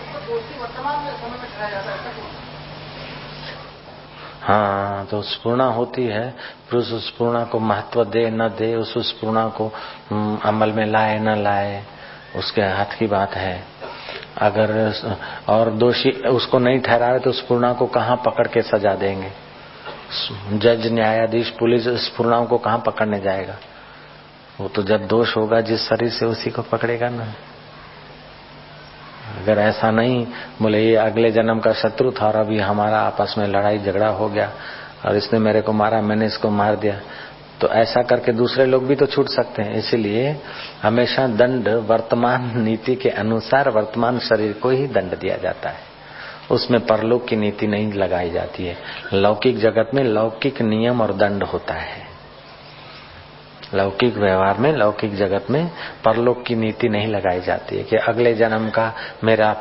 हाँ तो स्पूर्णा होती है, फिर उस स्पूर्णा को महत्व दे न दे, उस स्पूर्णा को अमल में लाए न लाए, उसके हाथ की बात है। अगर और दोषी उसको नहीं ठहराए तो स्पूर्णा को कहाँ पकड़ के सजा देंगे, जज न्यायाधीश पुलिस स्पूर्णाओं को कहाँ पकड़ने जाएगा, वो तो जब दोष होगा जिस शरीर से उसी को पकड़ेगा ना। अगर ऐसा नहीं बोले ये अगले जन्म का शत्रु था और अभी हमारा आपस में लड़ाई झगड़ा हो गया और इसने मेरे को मारा मैंने इसको मार दिया, तो ऐसा करके दूसरे लोग भी तो छूट सकते हैं। इसलिए हमेशा दंड वर्तमान नीति के अनुसार वर्तमान शरीर को ही दंड दिया जाता है, उसमें परलोक की नीति नहीं लगाई जाती है। लौकिक जगत में लौकिक नियम और दंड होता है, लौकिक व्यवहार में लौकिक जगत में परलोक की नीति नहीं लगाई जाती है कि अगले जन्म का मेरा।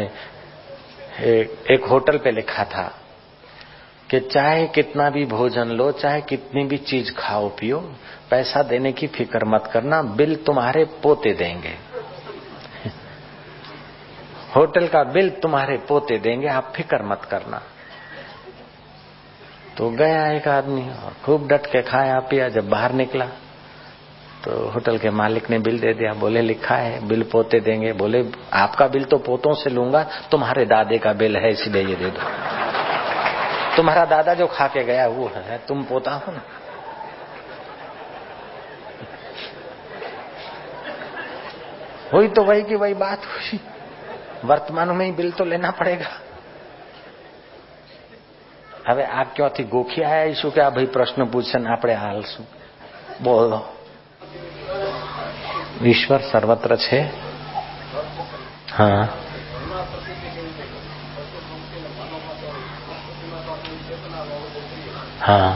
एक होटल पे लिखा था कि चाहे कितना भी भोजन लो, चाहे कितनी भी चीज खाओ पियो, पैसा देने की फिक्र मत करना, बिल तुम्हारे पोते देंगे। होटल का बिल तुम्हारे पोते देंगे, आप फिक्र मत करना। तो गया एक आदमी और खूब डट के खाया पिया, जब बाहर निकला तो होटल के मालिक ने बिल दे दिया, बोले लिखा है बिल पोते देंगे। बोले आपका बिल तो पोतों से लूंगा, तुम्हारे दादे का बिल है इसलिए ये दे दो। तुम्हारा दादा जो खा के गया वो है, तुम पोता हो ना। हुई तो वही की वही बात हुई, वर्तमान में ही बिल तो लेना पड़ेगा। હવે આ ક્યાંથી ગોખી આયા છું કે આ ભાઈ પ્રશ્ન પૂછે ને આપણે હાલશું? બોલો, ઈશ્વર સર્વત્ર છે? હા હા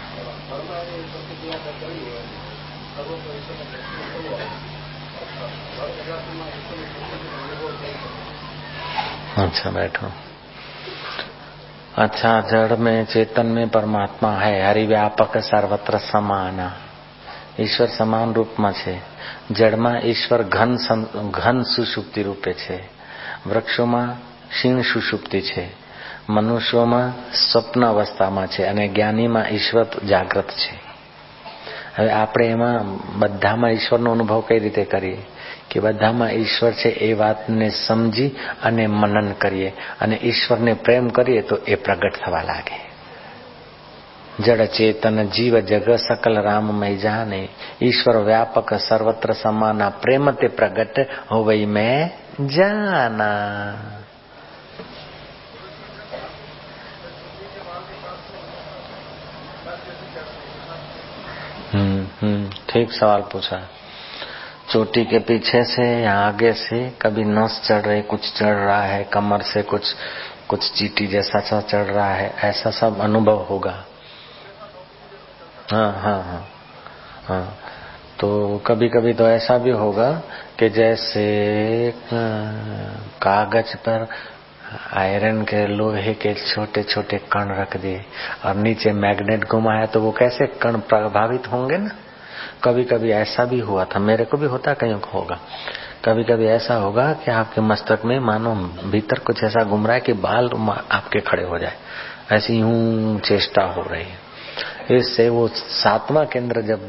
अच्छा बैठो। अच्छा, जड़ में चेतन में परमात्मा है, हरिव्यापक सर्वत्र समाना। ईश्वर સમાન રૂપમાં છે, જળમાં ઈશ્વર ઘન ઘન સુષુપ્તિ રૂપે છે, વૃક્ષોમાં ક્ષીણ સુષુપ્તિ છે, મનુષ્યોમાં સ્વપ્ન અવસ્થામાં છે અને જ્ઞાનીમાં ઈશ્વર જાગ્રત છે। હવે આપણે એમાં બધામાં ઈશ્વરનો અનુભવ કઈ રીતે કરીએ કે બધામાં ઈશ્વર છે એ વાતને સમજી અને મનન કરીએ અને ઈશ્વરને પ્રેમ કરીએ તો એ પ્રગટ થવા લાગે. જડ ચેતન જીવ જગ સકલ રામમય જાને ઈશ્વર વ્યાપક સર્વત્ર સમાના પ્રેમ તે પ્રગટ હોવઈ મેં જાના. हम्म हम्म ठीक सवाल पूछा. चोटी के पीछे से या आगे से कभी नस चढ़ रही, कुछ चढ़ रहा है, कमर से कुछ कुछ चीटी जैसा सा चढ़ रहा है, ऐसा सब अनुभव होगा. हाँ हाँ हाँ हाँ. तो कभी कभी तो ऐसा भी होगा कि जैसे कागज पर आयरन के लोहे के छोटे छोटे कण रख दिए और नीचे मैग्नेट घुमाया तो वो कैसे कण प्रभावित होंगे ना. कभी कभी ऐसा भी हुआ था, मेरे को भी होता, कहीं को होगा. कभी कभी ऐसा होगा कि आपके मस्तक में मानो भीतर कुछ ऐसा घूम रहा है कि बाल आपके खड़े हो जाए, ऐसी यूं चेष्टा हो रही है. इससे वो सातवां केंद्र जब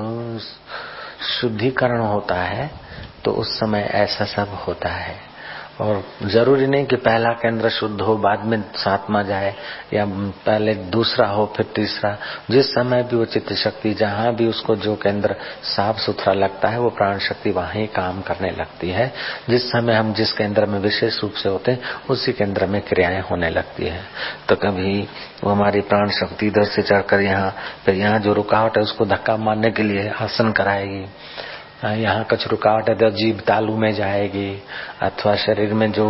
शुद्धिकरण होता है तो उस समय ऐसा सब होता है. और जरूरी नहीं कि पहला केंद्र शुद्ध हो बाद में सातवां जाए या पहले दूसरा हो फिर तीसरा. जिस समय भी वो चित्त शक्ति जहाँ भी उसको जो केंद्र साफ सुथरा लगता है वो प्राण शक्ति वहाँ ही काम करने लगती है. जिस समय हम जिस केंद्र में विशेष रूप से होते हैं उसी केंद्र में क्रियाएं होने लगती है. तो कभी वो हमारी प्राण शक्ति इधर से चढ़कर यहाँ, फिर यहाँ जो रुकावट है उसको धक्का मारने के लिए आसन कराएगी. यहाँ कुछ रुकावट है तो जीभ तालू में जाएगी, अथवा शरीर में जो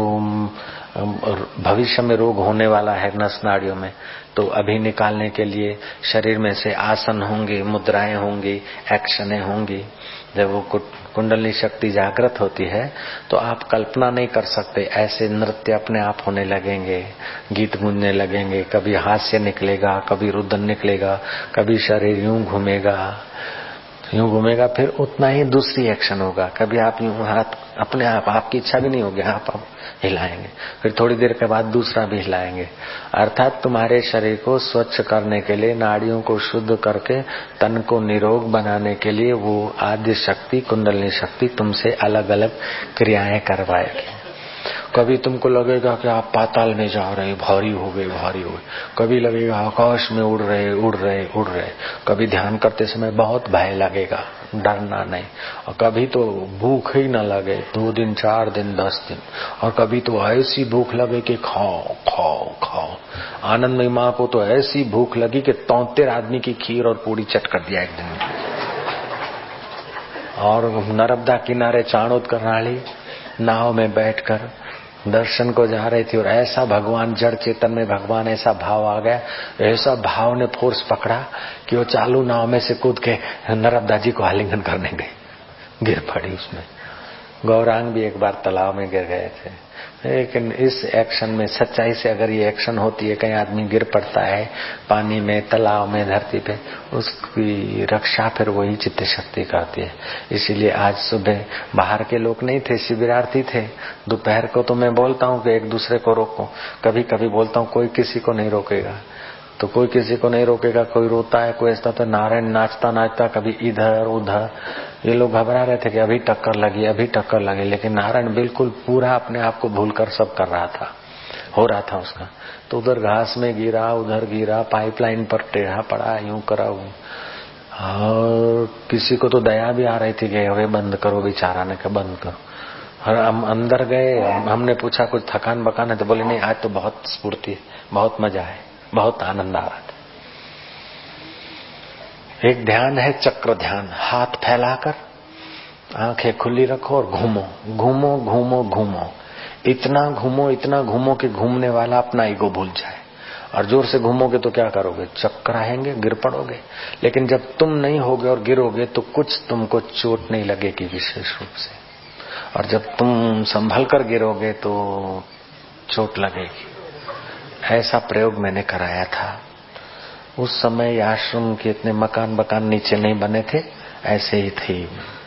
भविष्य में रोग होने वाला है नस नाड़ियों में तो अभी निकालने के लिए शरीर में से आसन होंगे, मुद्राएं होंगी, एक्शनें होंगी. जब वो कुंडली शक्ति जागृत होती है तो आप कल्पना नहीं कर सकते, ऐसे नृत्य अपने आप होने लगेंगे, गीत गूंजने लगेंगे. कभी हास्य निकलेगा, कभी रुदन निकलेगा, कभी शरीर यूं घूमेगा यूं घूमेगा, फिर उतना ही दूसरी एक्शन होगा. कभी आप यूं हाथ अपने आप, आपकी इच्छा भी नहीं होगी, आप हिलाएंगे, फिर थोड़ी देर के बाद दूसरा भी हिलाएंगे. अर्थात तुम्हारे शरीर को स्वच्छ करने के लिए, नाड़ियों को शुद्ध करके तन को निरोग बनाने के लिए वो आद्य शक्ति कुंडलिनी शक्ति तुमसे अलग अलग क्रियाएं करवाएगी. कभी तुमको लगेगा कि आप पाताल में जा रहे, भारी हो गए भारी हो गए. कभी लगेगा आकाश में उड़ रहे उड़ रहे उड़ रहे. कभी ध्यान करते समय बहुत भय लगेगा, डरना नहीं. और कभी तो भूख ही न लगे, दो दिन चार दिन दस दिन. और कभी तो ऐसी भूख लगे कि खाओ खाओ खाओ. आनंदमयी माँ को तो ऐसी भूख लगी कि तौतेर आदमी की खीर और पूरी चट कर दिया एक दिन. और नर्मदा किनारे चाणोद करनाली नाव में बैठकर दर्शन को जा रही थी और ऐसा भगवान जड़ चेतन में भगवान ऐसा भाव आ गया, ऐसा भाव ने फोर्स पकड़ा कि वो चालू नाव में से कूद के नर्मदा जी को आलिंगन करने गई, गिर पड़ी उसमें. गौरांग भी एक बार तालाब में गिर गए थे. लेकिन इस एक्शन में सच्चाई से अगर ये एक्शन होती है, कहीं आदमी गिर पड़ता है पानी में, तालाब में, धरती पे, उसकी रक्षा फिर वही चित्त शक्ति करती है. इसीलिए आज सुबह बाहर के लोग नहीं थे, शिविरार्थी थे. दोपहर को तो मैं बोलता हूँ कि एक दूसरे को रोको, कभी कभी बोलता हूँ कोई किसी को नहीं रोकेगा. तो कोई किसी को नहीं रोकेगा, कोई रोता है, कोई ऐसा. तो नारायण नाचता नाचता कभी इधर उधर, ये लोग घबरा रहे थे कि अभी टक्कर लगी अभी टक्कर लगी. लेकिन नारायण बिल्कुल पूरा अपने आप को भूलकर सब कर रहा था, हो रहा था उसका. तो उधर घास में गिरा, उधर गिरा, पाइपलाइन पर टेढ़ा पड़ा, यूं करा. और किसी को तो दया भी आ रही थी कि अरे बंद करो बेचारा ने, कहा बंद करो. और हम अंदर गए, हमने पूछा कुछ थकान बकान है, तो बोले नहीं आज तो बहुत स्फूर्ति है, बहुत मजा है, बहुत आनंद आ रहा था. एक ध्यान है चक्र ध्यान. हाथ फैलाकर आंखें खुली रखो और घूमो घूमो घूमो घूमो. इतना घूमो इतना घूमो कि घूमने वाला अपना ईगो भूल जाए. और जोर से घूमोगे तो क्या करोगे, चक्कर आएंगे, गिर पड़ोगे. लेकिन जब तुम नहीं होगे और गिरोगे तो कुछ तुमको चोट नहीं लगेगी विशेष रूप से. और जब तुम संभल कर गिरोगे तो चोट लगेगी. ऐसा प्रयोग मैंने कराया था. उस समय आश्रम के इतने मकान बकान नीचे नहीं बने थे, ऐसे ही थी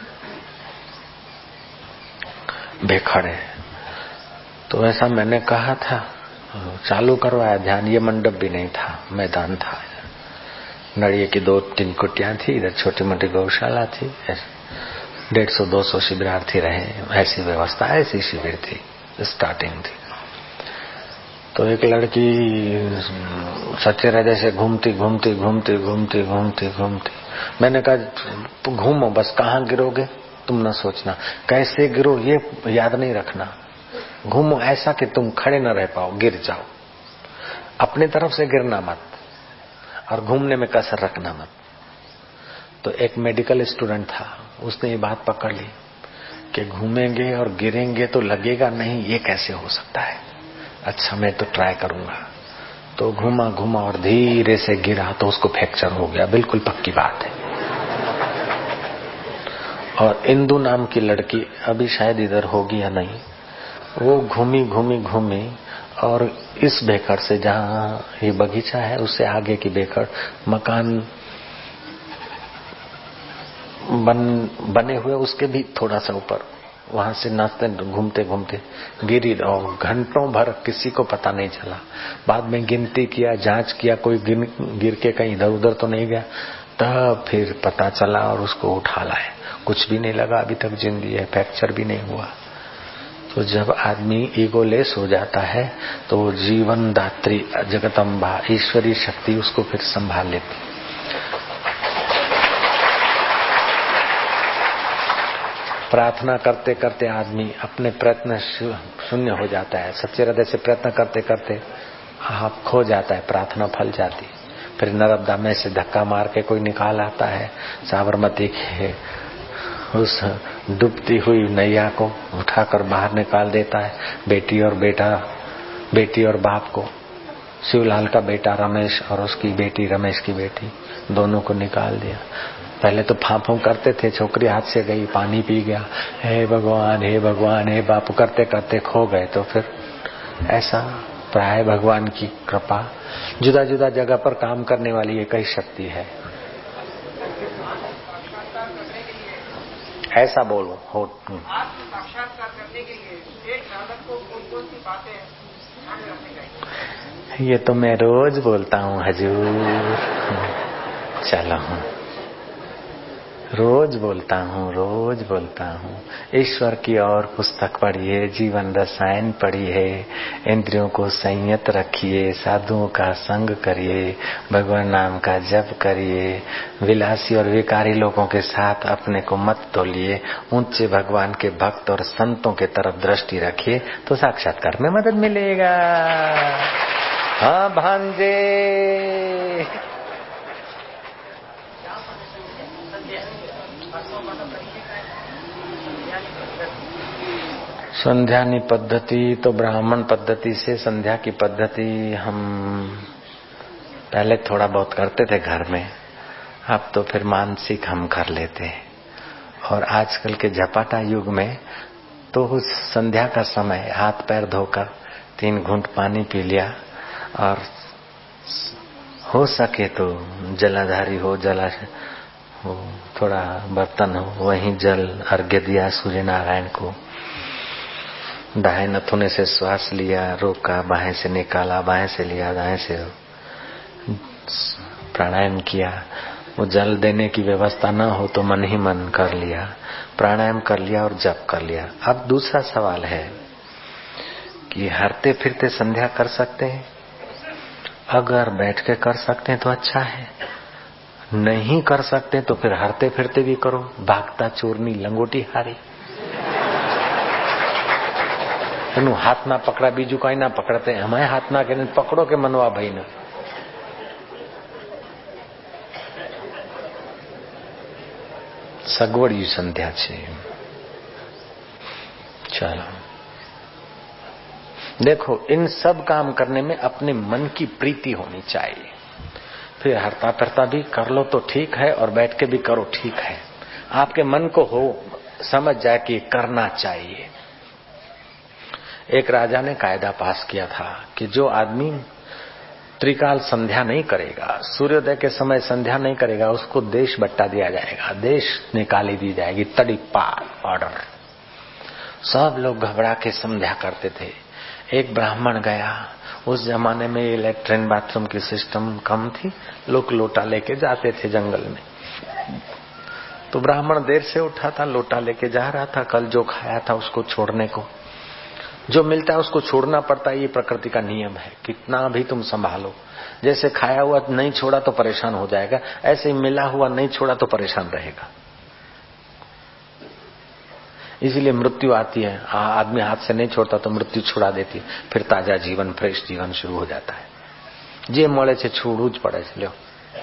बेखड़े. तो ऐसा मैंने कहा था, चालू करवाया ध्यान. ये मंडप भी नहीं था, मैदान था. नड़िए की दो तीन कुटियां थी, इधर छोटी मोटी गौशाला थी. डेढ़ सौ दो सौ शिविरार्थी रहे, ऐसी व्यवस्था, ऐसी शिविर थी, स्टार्टिंग थी। तो एक लड़की सच्चे हृदय से घूमती घूमती घूमती घूमती घूमती घूमती मैंने कहा घूमो बस, कहाँ गिरोगे तुम न सोचना, कैसे गिरो ये याद नहीं रखना, घूमो ऐसा कि तुम खड़े न रह पाओ, गिर जाओ, अपने तरफ से गिरना मत और घूमने में कसर रखना मत। तो एक मेडिकल स्टूडेंट था, उसने ये बात पकड़ ली कि घूमेंगे और गिरेंगे तो लगेगा नहीं, ये कैसे हो सकता है, अच्छा मैं तो ट्राई करूंगा। तो घुमा घुमा और धीरे से गिरा तो उसको फ्रैक्चर हो गया, बिल्कुल पक्की बात है। और इंदु नाम की लड़की अभी शायद इधर होगी या नहीं, वो घूमी घूमी घूमी और इस बेकड़ से, जहाँ ये बगीचा है उससे आगे की बेकड़, मकान बन बने हुए उसके भी थोड़ा सा ऊपर, वहां से नाचते घूमते घूमते गिरी और घंटों भर किसी को पता नहीं चला। बाद में गिनती किया, जांच किया, कोई गिन, गिर के कहीं इधर उधर तो नहीं गया, तब फिर पता चला और उसको उठा लाए। कुछ भी नहीं लगा, अभी तक जिंदी है, फ्रैक्चर भी नहीं हुआ। तो जब आदमी ईगोलेस हो जाता है तो जीवन दात्री जगदम्बा ईश्वरी शक्ति उसको फिर संभाल लेती। प्रार्थना करते करते आदमी अपने प्रयत्न शून्य हो जाता है, सच्चे हृदय से प्रयत्न करते करते आप खो जाता है, प्रार्थना फल जाती। फिर नर्मदा में से धक्का मार के कोई निकाल आता है, साबरमती के उस डूबती हुई नैया को उठाकर बाहर निकाल देता है। बेटी और बेटा, बेटी और बाप को, शिवलाल का बेटा रमेश और उसकी बेटी रमेश की बेटी, दोनों को निकाल दिया। पहले तो फांफों करते थे, छोकरी हाथ से गई, पानी पी गया, हे भगवान हे भगवान हे बापू करते करते खो गए। तो फिर ऐसा प्राय भगवान की कृपा, जुदा जुदा जगह पर काम करने वाली एक ही शक्ति है। ऐसा बोलो हो। आत्म साक्षात्कार करने के लिए एक साधक को कौन कौन सी बातें ध्यान में रखनी चाहिए? ये तो मैं रोज बोलता हूँ हजूर, चलो रोज बोलता हूँ रोज बोलता हूँ। ईश्वर की और पुस्तक पढ़िए, जीवन रसायन पढ़िए, इंद्रियों को संयत रखिए, साधुओं का संग करिए, भगवान नाम का जप करिए, विलासी और विकारी लोगों के साथ अपने को मत तोलिए, ऊंचे भगवान के भक्त और संतों के तरफ दृष्टि रखिए तो साक्षात्कार में मदद मिलेगा। हाँ भांजे, संध्यानी पद्धति तो ब्राह्मण पद्धति से संध्या की पद्धति हम पहले थोड़ा बहुत करते थे घर में, अब तो फिर मानसिक हम कर लेते हैं। और आजकल के झपाटा युग में तो उस संध्या का समय हाथ पैर धोकर तीन घूंट पानी पी लिया और हो सके तो जलाधारी हो, जला हो, थोड़ा बर्तन हो, वहीं जल अर्घ्य दिया सूर्य नारायण को, दाएं नथुने से श्वास लिया, रोका, बाएं से निकाला, बाएं से लिया, दाएं से प्राणायाम किया। वो जल देने की व्यवस्था न हो तो मन ही मन कर लिया, प्राणायाम कर लिया और जप कर लिया। अब दूसरा सवाल है कि हरते फिरते संध्या कर सकते हैं? अगर बैठ के कर सकते हैं तो अच्छा है, नहीं कर सकते तो फिर हरते फिरते भी करो। भागता चोरनी लंगोटी हारी, એનું હાથ ના પકડા બીજું કઈ ના પકડતે, અમે હાથ ના કરીને પકડો કે મનવા ભાઈ ને। સગવડિયું સંધ્યા છે। चलो देखो, इन सब काम करने में अपने मन की प्रीति होनी चाहिए। फिर हरता फिरता भी कर लो तो ठीक है और बैठ के भी करो ठीक है, आपके मन को हो समझ जाए कि करना चाहिए। एक राजा ने कायदा पास किया था कि जो आदमी त्रिकाल संध्या नहीं करेगा, सूर्योदय के समय संध्या नहीं करेगा, उसको देश बट्टा दिया जाएगा, देश निकाली दी जाएगी, तड़ीपार ऑर्डर। सब लोग घबरा के संध्या करते थे। एक ब्राह्मण गया, उस जमाने में ये लेट्रिन बाथरूम की सिस्टम कम थी, लोग लोटा लेके जाते थे जंगल में। तो ब्राह्मण देर से उठा था, लोटा लेके जा रहा था, कल जो खाया था उसको छोड़ने को। जो मिलता है उसको छोड़ना पड़ता है, ये प्रकृति का नियम है। कितना भी तुम संभालो, जैसे खाया हुआ नहीं छोड़ा तो परेशान हो जाएगा, ऐसे मिला हुआ नहीं छोड़ा तो परेशान रहेगा। इसीलिए मृत्यु आती है, आदमी हाथ से नहीं छोड़ता तो मृत्यु छुड़ा देती है, फिर ताजा जीवन, फ्रेश जीवन शुरू हो जाता है। जे मोड़े से छूड़ू ज पड़े लो।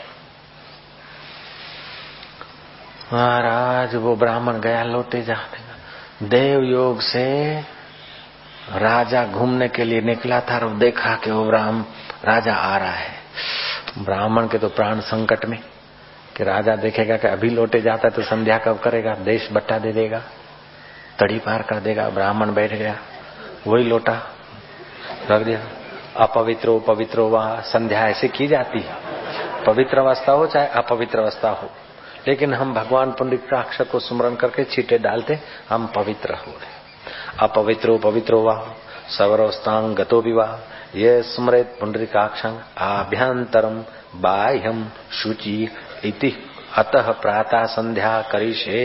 महाराज वो ब्राह्मण गया लोटे जाते, देव योग से राजा घूमने के लिए निकला था और देखा कि वो ब्राह्मण राजा आ रहा है। ब्राह्मण के तो प्राण संकट में कि राजा देखेगा कि अभी लोटे जाता है तो संध्या कब करेगा, देश बट्टा दे देगा, तड़ी पार कर देगा। ब्राह्मण बैठ गया, वही लोटा रख दिया। अपवित्रो पवित्रो वह संध्या ऐसे की जाती है, पवित्र अवस्था हो चाहे अपवित्र अवस्था हो, लेकिन हम भगवान पुंडरीकाक्ष को स्मरण करके छींटे डालते, हम पवित्र हो रहे। अपवित्रो पवित्रो वा सवरवस्थांग गतो विवा ये स्मृत पुंडरीकाक्षं आभ्यंतरम बाह्यम शुचि इति अतः प्रातः संध्या करिष्ये।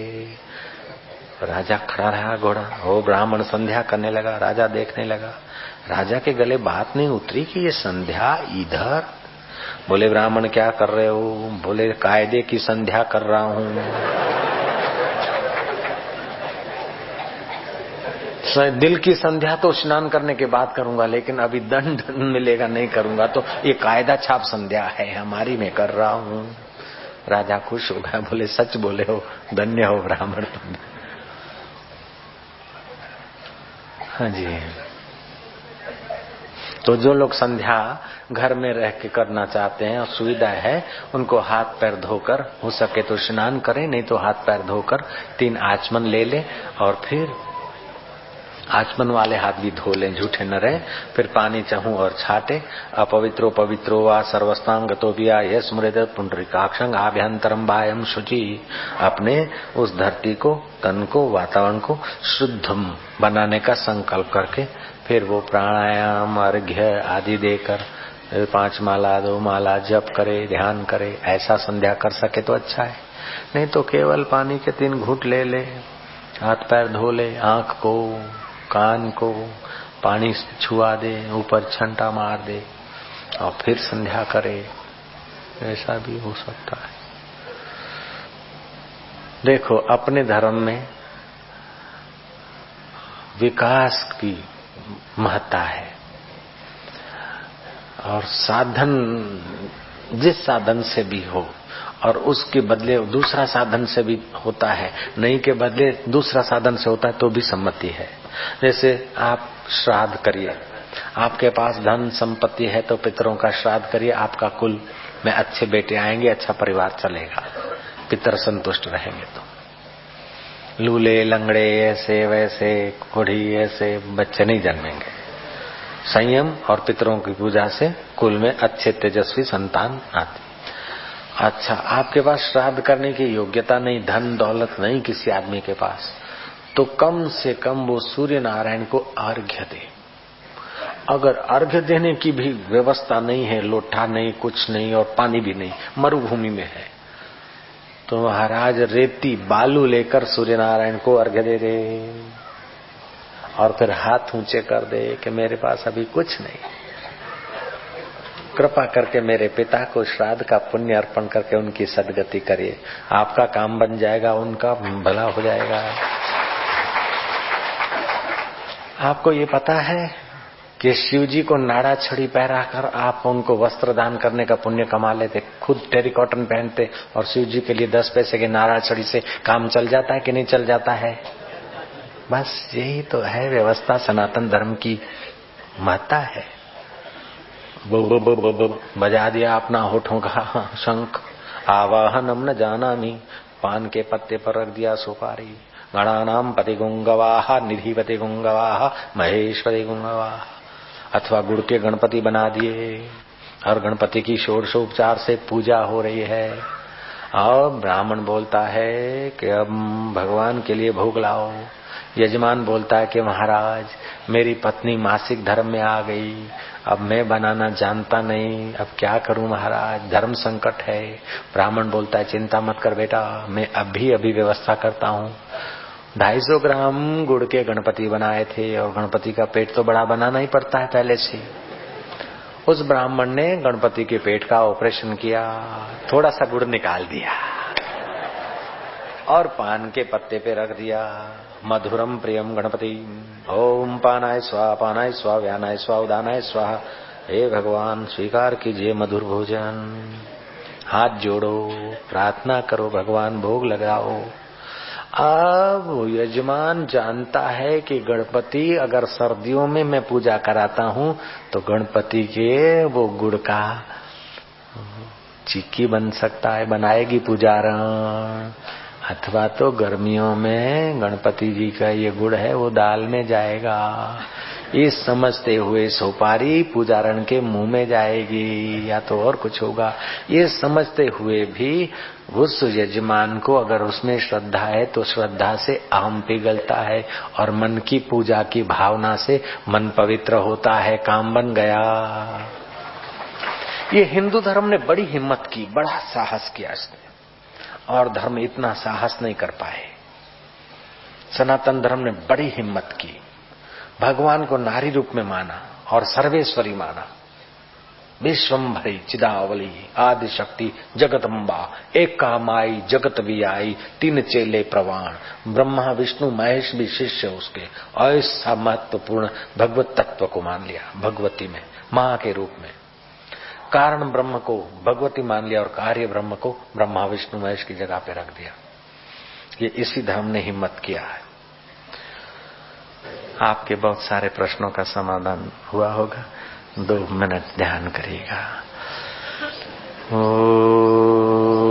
राजा खड़ा रहा घोड़ा, वो ब्राह्मण संध्या करने लगा। राजा देखने लगा, राजा के गले बात नहीं उतरी कि ये संध्या इधर। बोले ब्राह्मण क्या कर रहे हो? बोले कायदे की संध्या कर रहा हूं। दिल की संध्या तो स्नान करने के बाद करूंगा, लेकिन अभी दंड मिलेगा नहीं करूंगा, तो ये कायदा छाप संध्या है हमारी, मैं कर रहा हूं। राजा खुश हो गया, बोले सच बोले हो, धन्य हो ब्राह्मण तुम। हाँ जी। तो जो लोग संध्या घर में रह के करना चाहते हैं और सुविधा है, उनको हाथ पैर धोकर, हो सके तो स्नान करें, नहीं तो हाथ पैर धोकर तीन आचमन ले ले और फिर आचमन वाले हाथ भी धो लें, झूठे न रहे। फिर पानी चहूं और छाटे। अपवित्रो पवित्रो वा सर्वस्तांगतो बिया ये स्मृत पुंडरीकाक्षं आभ्यंतरम बाह्यम शुचि। अपने उस धरती को, तन को, वातावरण को शुद्ध बनाने का संकल्प करके फिर वो प्राणायाम, अर्घ्य आदि देकर पांच माला, दो माला जप करे, ध्यान करे। ऐसा संध्या कर सके तो अच्छा है, नहीं तो केवल पानी के तीन घूंट ले ले, हाथ पैर धो ले, आंख को, कान को पानी छुआ दे, ऊपर छंटा मार दे और फिर संध्या करे, ऐसा भी हो सकता है। देखो अपने धर्म में विकास की महत्ता है और साधन जिस साधन से भी हो और उसके बदले दूसरा साधन से भी होता है, नहीं के बदले दूसरा साधन से होता है तो भी सम्मति है। जैसे आप श्राद्ध करिए, आपके पास धन संपत्ति है तो पितरों का श्राद्ध करिए, आपका कुल में अच्छे बेटे आएंगे, अच्छा परिवार चलेगा, पितर संतुष्ट रहेंगे। तो लूले लंगड़े ऐसे वैसे कोढ़ी ऐसे बच्चे नहीं जन्मेंगे। संयम और पितरों की पूजा से कुल में अच्छे तेजस्वी संतान आती। अच्छा, आपके पास श्राद्ध करने की योग्यता नहीं, धन दौलत नहीं किसी आदमी के पास, तो कम से कम वो सूर्य नारायण को अर्घ्य दे। अगर अर्घ्य देने की भी व्यवस्था नहीं है, लोटा नहीं, कुछ नहीं और पानी भी नहीं, मरुभूमि में है, तो महाराज रेती बालू लेकर सूर्य नारायण को अर्घ्य दे दे और फिर हाथ ऊंचे कर दे कि मेरे पास अभी कुछ नहीं, कृपा करके मेरे पिता को श्राद्ध का पुण्य अर्पण करके उनकी सदगति करिए। आपका काम बन जाएगा, उनका भला हो जाएगा। आपको ये पता है कि शिव जी को नाड़ा छड़ी पहरा कर आप उनको वस्त्र दान करने का पुण्य कमा लेते, खुद टेरिकॉटन पहनते और शिव जी के लिए दस पैसे के नाड़ा छड़ी से काम चल जाता है कि नहीं चल जाता है? बस यही तो है व्यवस्था, सनातन धर्म की महत्ता है। बो बो बो बो बो बजा दिया अपना होठों का शंख, आवाहनम न जानामि, पान के पत्ते पर रख दिया सुपारी, गणानाम पति गुंगवाहा, निधि पति गुंगवाहा, महेश्वरी गुंगवाहा, अथवा गुड़ के गणपति बना दिए और गणपति की षोडशोपचार से पूजा हो रही है। और ब्राह्मण बोलता है कि अब भगवान के लिए भोग लाओ, यजमान बोलता है कि महाराज मेरी पत्नी मासिक धर्म में आ गई, अब मैं बनाना जानता नहीं, अब क्या करूं महाराज, धर्म संकट है। ब्राह्मण बोलता है चिंता मत कर बेटा, मैं अभी अभी व्यवस्था करता हूँ। ढाई सौ ग्राम गुड़ के गणपति बनाए थे और गणपति का पेट तो बड़ा बनाना ही पड़ता है पहले से। उस ब्राह्मण ने गणपति के पेट का ऑपरेशन किया, थोड़ा सा गुड़ निकाल दिया और पान के पत्ते पे रख दिया। मधुरम प्रियम गणपति, ओम पानाय स्वाहा पानाय स्वाहा व्यानाय स्वाहा उदानाय स्वाहा। हे भगवान स्वीकार कीजिए मधुर भोजन। हाथ जोड़ो, प्रार्थना करो, भगवान भोग लगाओ। अब यजमान जानता है कि गणपति अगर सर्दियों में मैं पूजा कराता हूँ तो गणपति के वो गुड़ का चिक्की बन सकता है, बनाएगी पुजारण। अथवा तो गर्मियों में गणपति जी का ये गुड़ है वो दाल में जाएगा। ये समझते हुए सोपारी पुजारण के मुंह में जाएगी या तो और कुछ होगा। ये समझते हुए भी उस यजमान को अगर उसमें श्रद्धा है तो श्रद्धा से अहम पिघलता है और मन की पूजा की भावना से मन पवित्र होता है, काम बन गया। ये हिंदू धर्म ने बड़ी हिम्मत की, बड़ा साहस किया इसने, और धर्म इतना साहस नहीं कर पाए। सनातन धर्म ने बड़ी हिम्मत की, भगवान को नारी रूप में माना और सर्वेश्वरी माना। विश्वम्भरी चिदावली आदि शक्ति जगदम्बा एका माई जगत भी आई, तीन चेले प्रवाण, ब्रह्मा विष्णु महेश भी शिष्य उसके। ऐसा महत्वपूर्ण भगवत तत्व को मान लिया, भगवती में माँ के रूप में। कारण ब्रह्म को भगवती मान लिया और कार्य ब्रह्म को ब्रह्मा विष्णु महेश की जगह पे रख दिया। ये इसी धर्म ने हिम्मत किया है। आपके बहुत सारे प्रश्नों का समाधान हुआ होगा। दो मिनट ध्यान करिएगा। ओ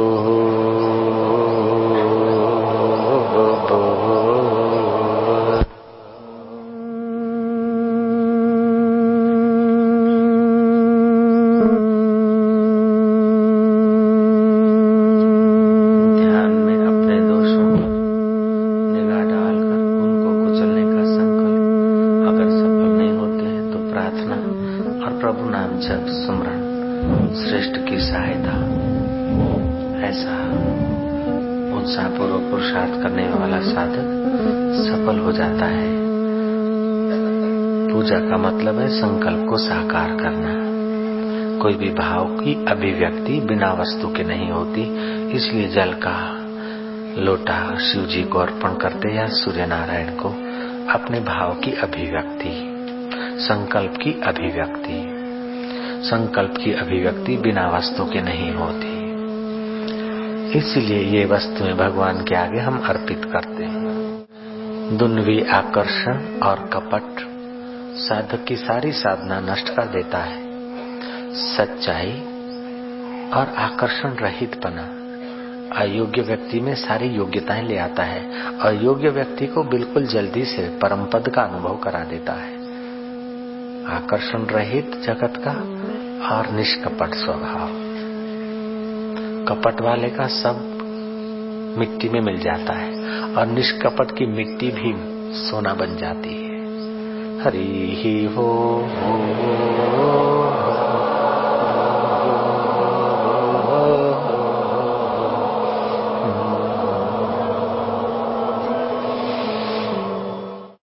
पूजा का मतलब है संकल्प को साकार करना। कोई भी भाव की अभिव्यक्ति बिना वस्तु के नहीं होती, इसलिए जल का लोटा शिव जी को अर्पण करते या सूर्य नारायण को अपने भाव की अभिव्यक्ति, संकल्प की अभिव्यक्ति। संकल्प की अभिव्यक्ति बिना वस्तु के नहीं होती, इसलिए ये वस्तुएं भगवान के आगे हम अर्पित करते हैं। दुन्वी आकर्षण और कपट साधक की सारी साधना नष्ट कर देता है। सच्चाई और आकर्षण रहितपना अयोग्य व्यक्ति में सारी योग्यताएं ले आता है। अयोग्य व्यक्ति को बिल्कुल जल्दी से परम पद का अनुभव करा देता है। आकर्षण रहित जगत का और निष्कपट स्वभाव। कपट वाले का सब मिट्टी में मिल जाता है और निष्कपट की मिट्टी भी सोना बन जाती है। हरि ही हो।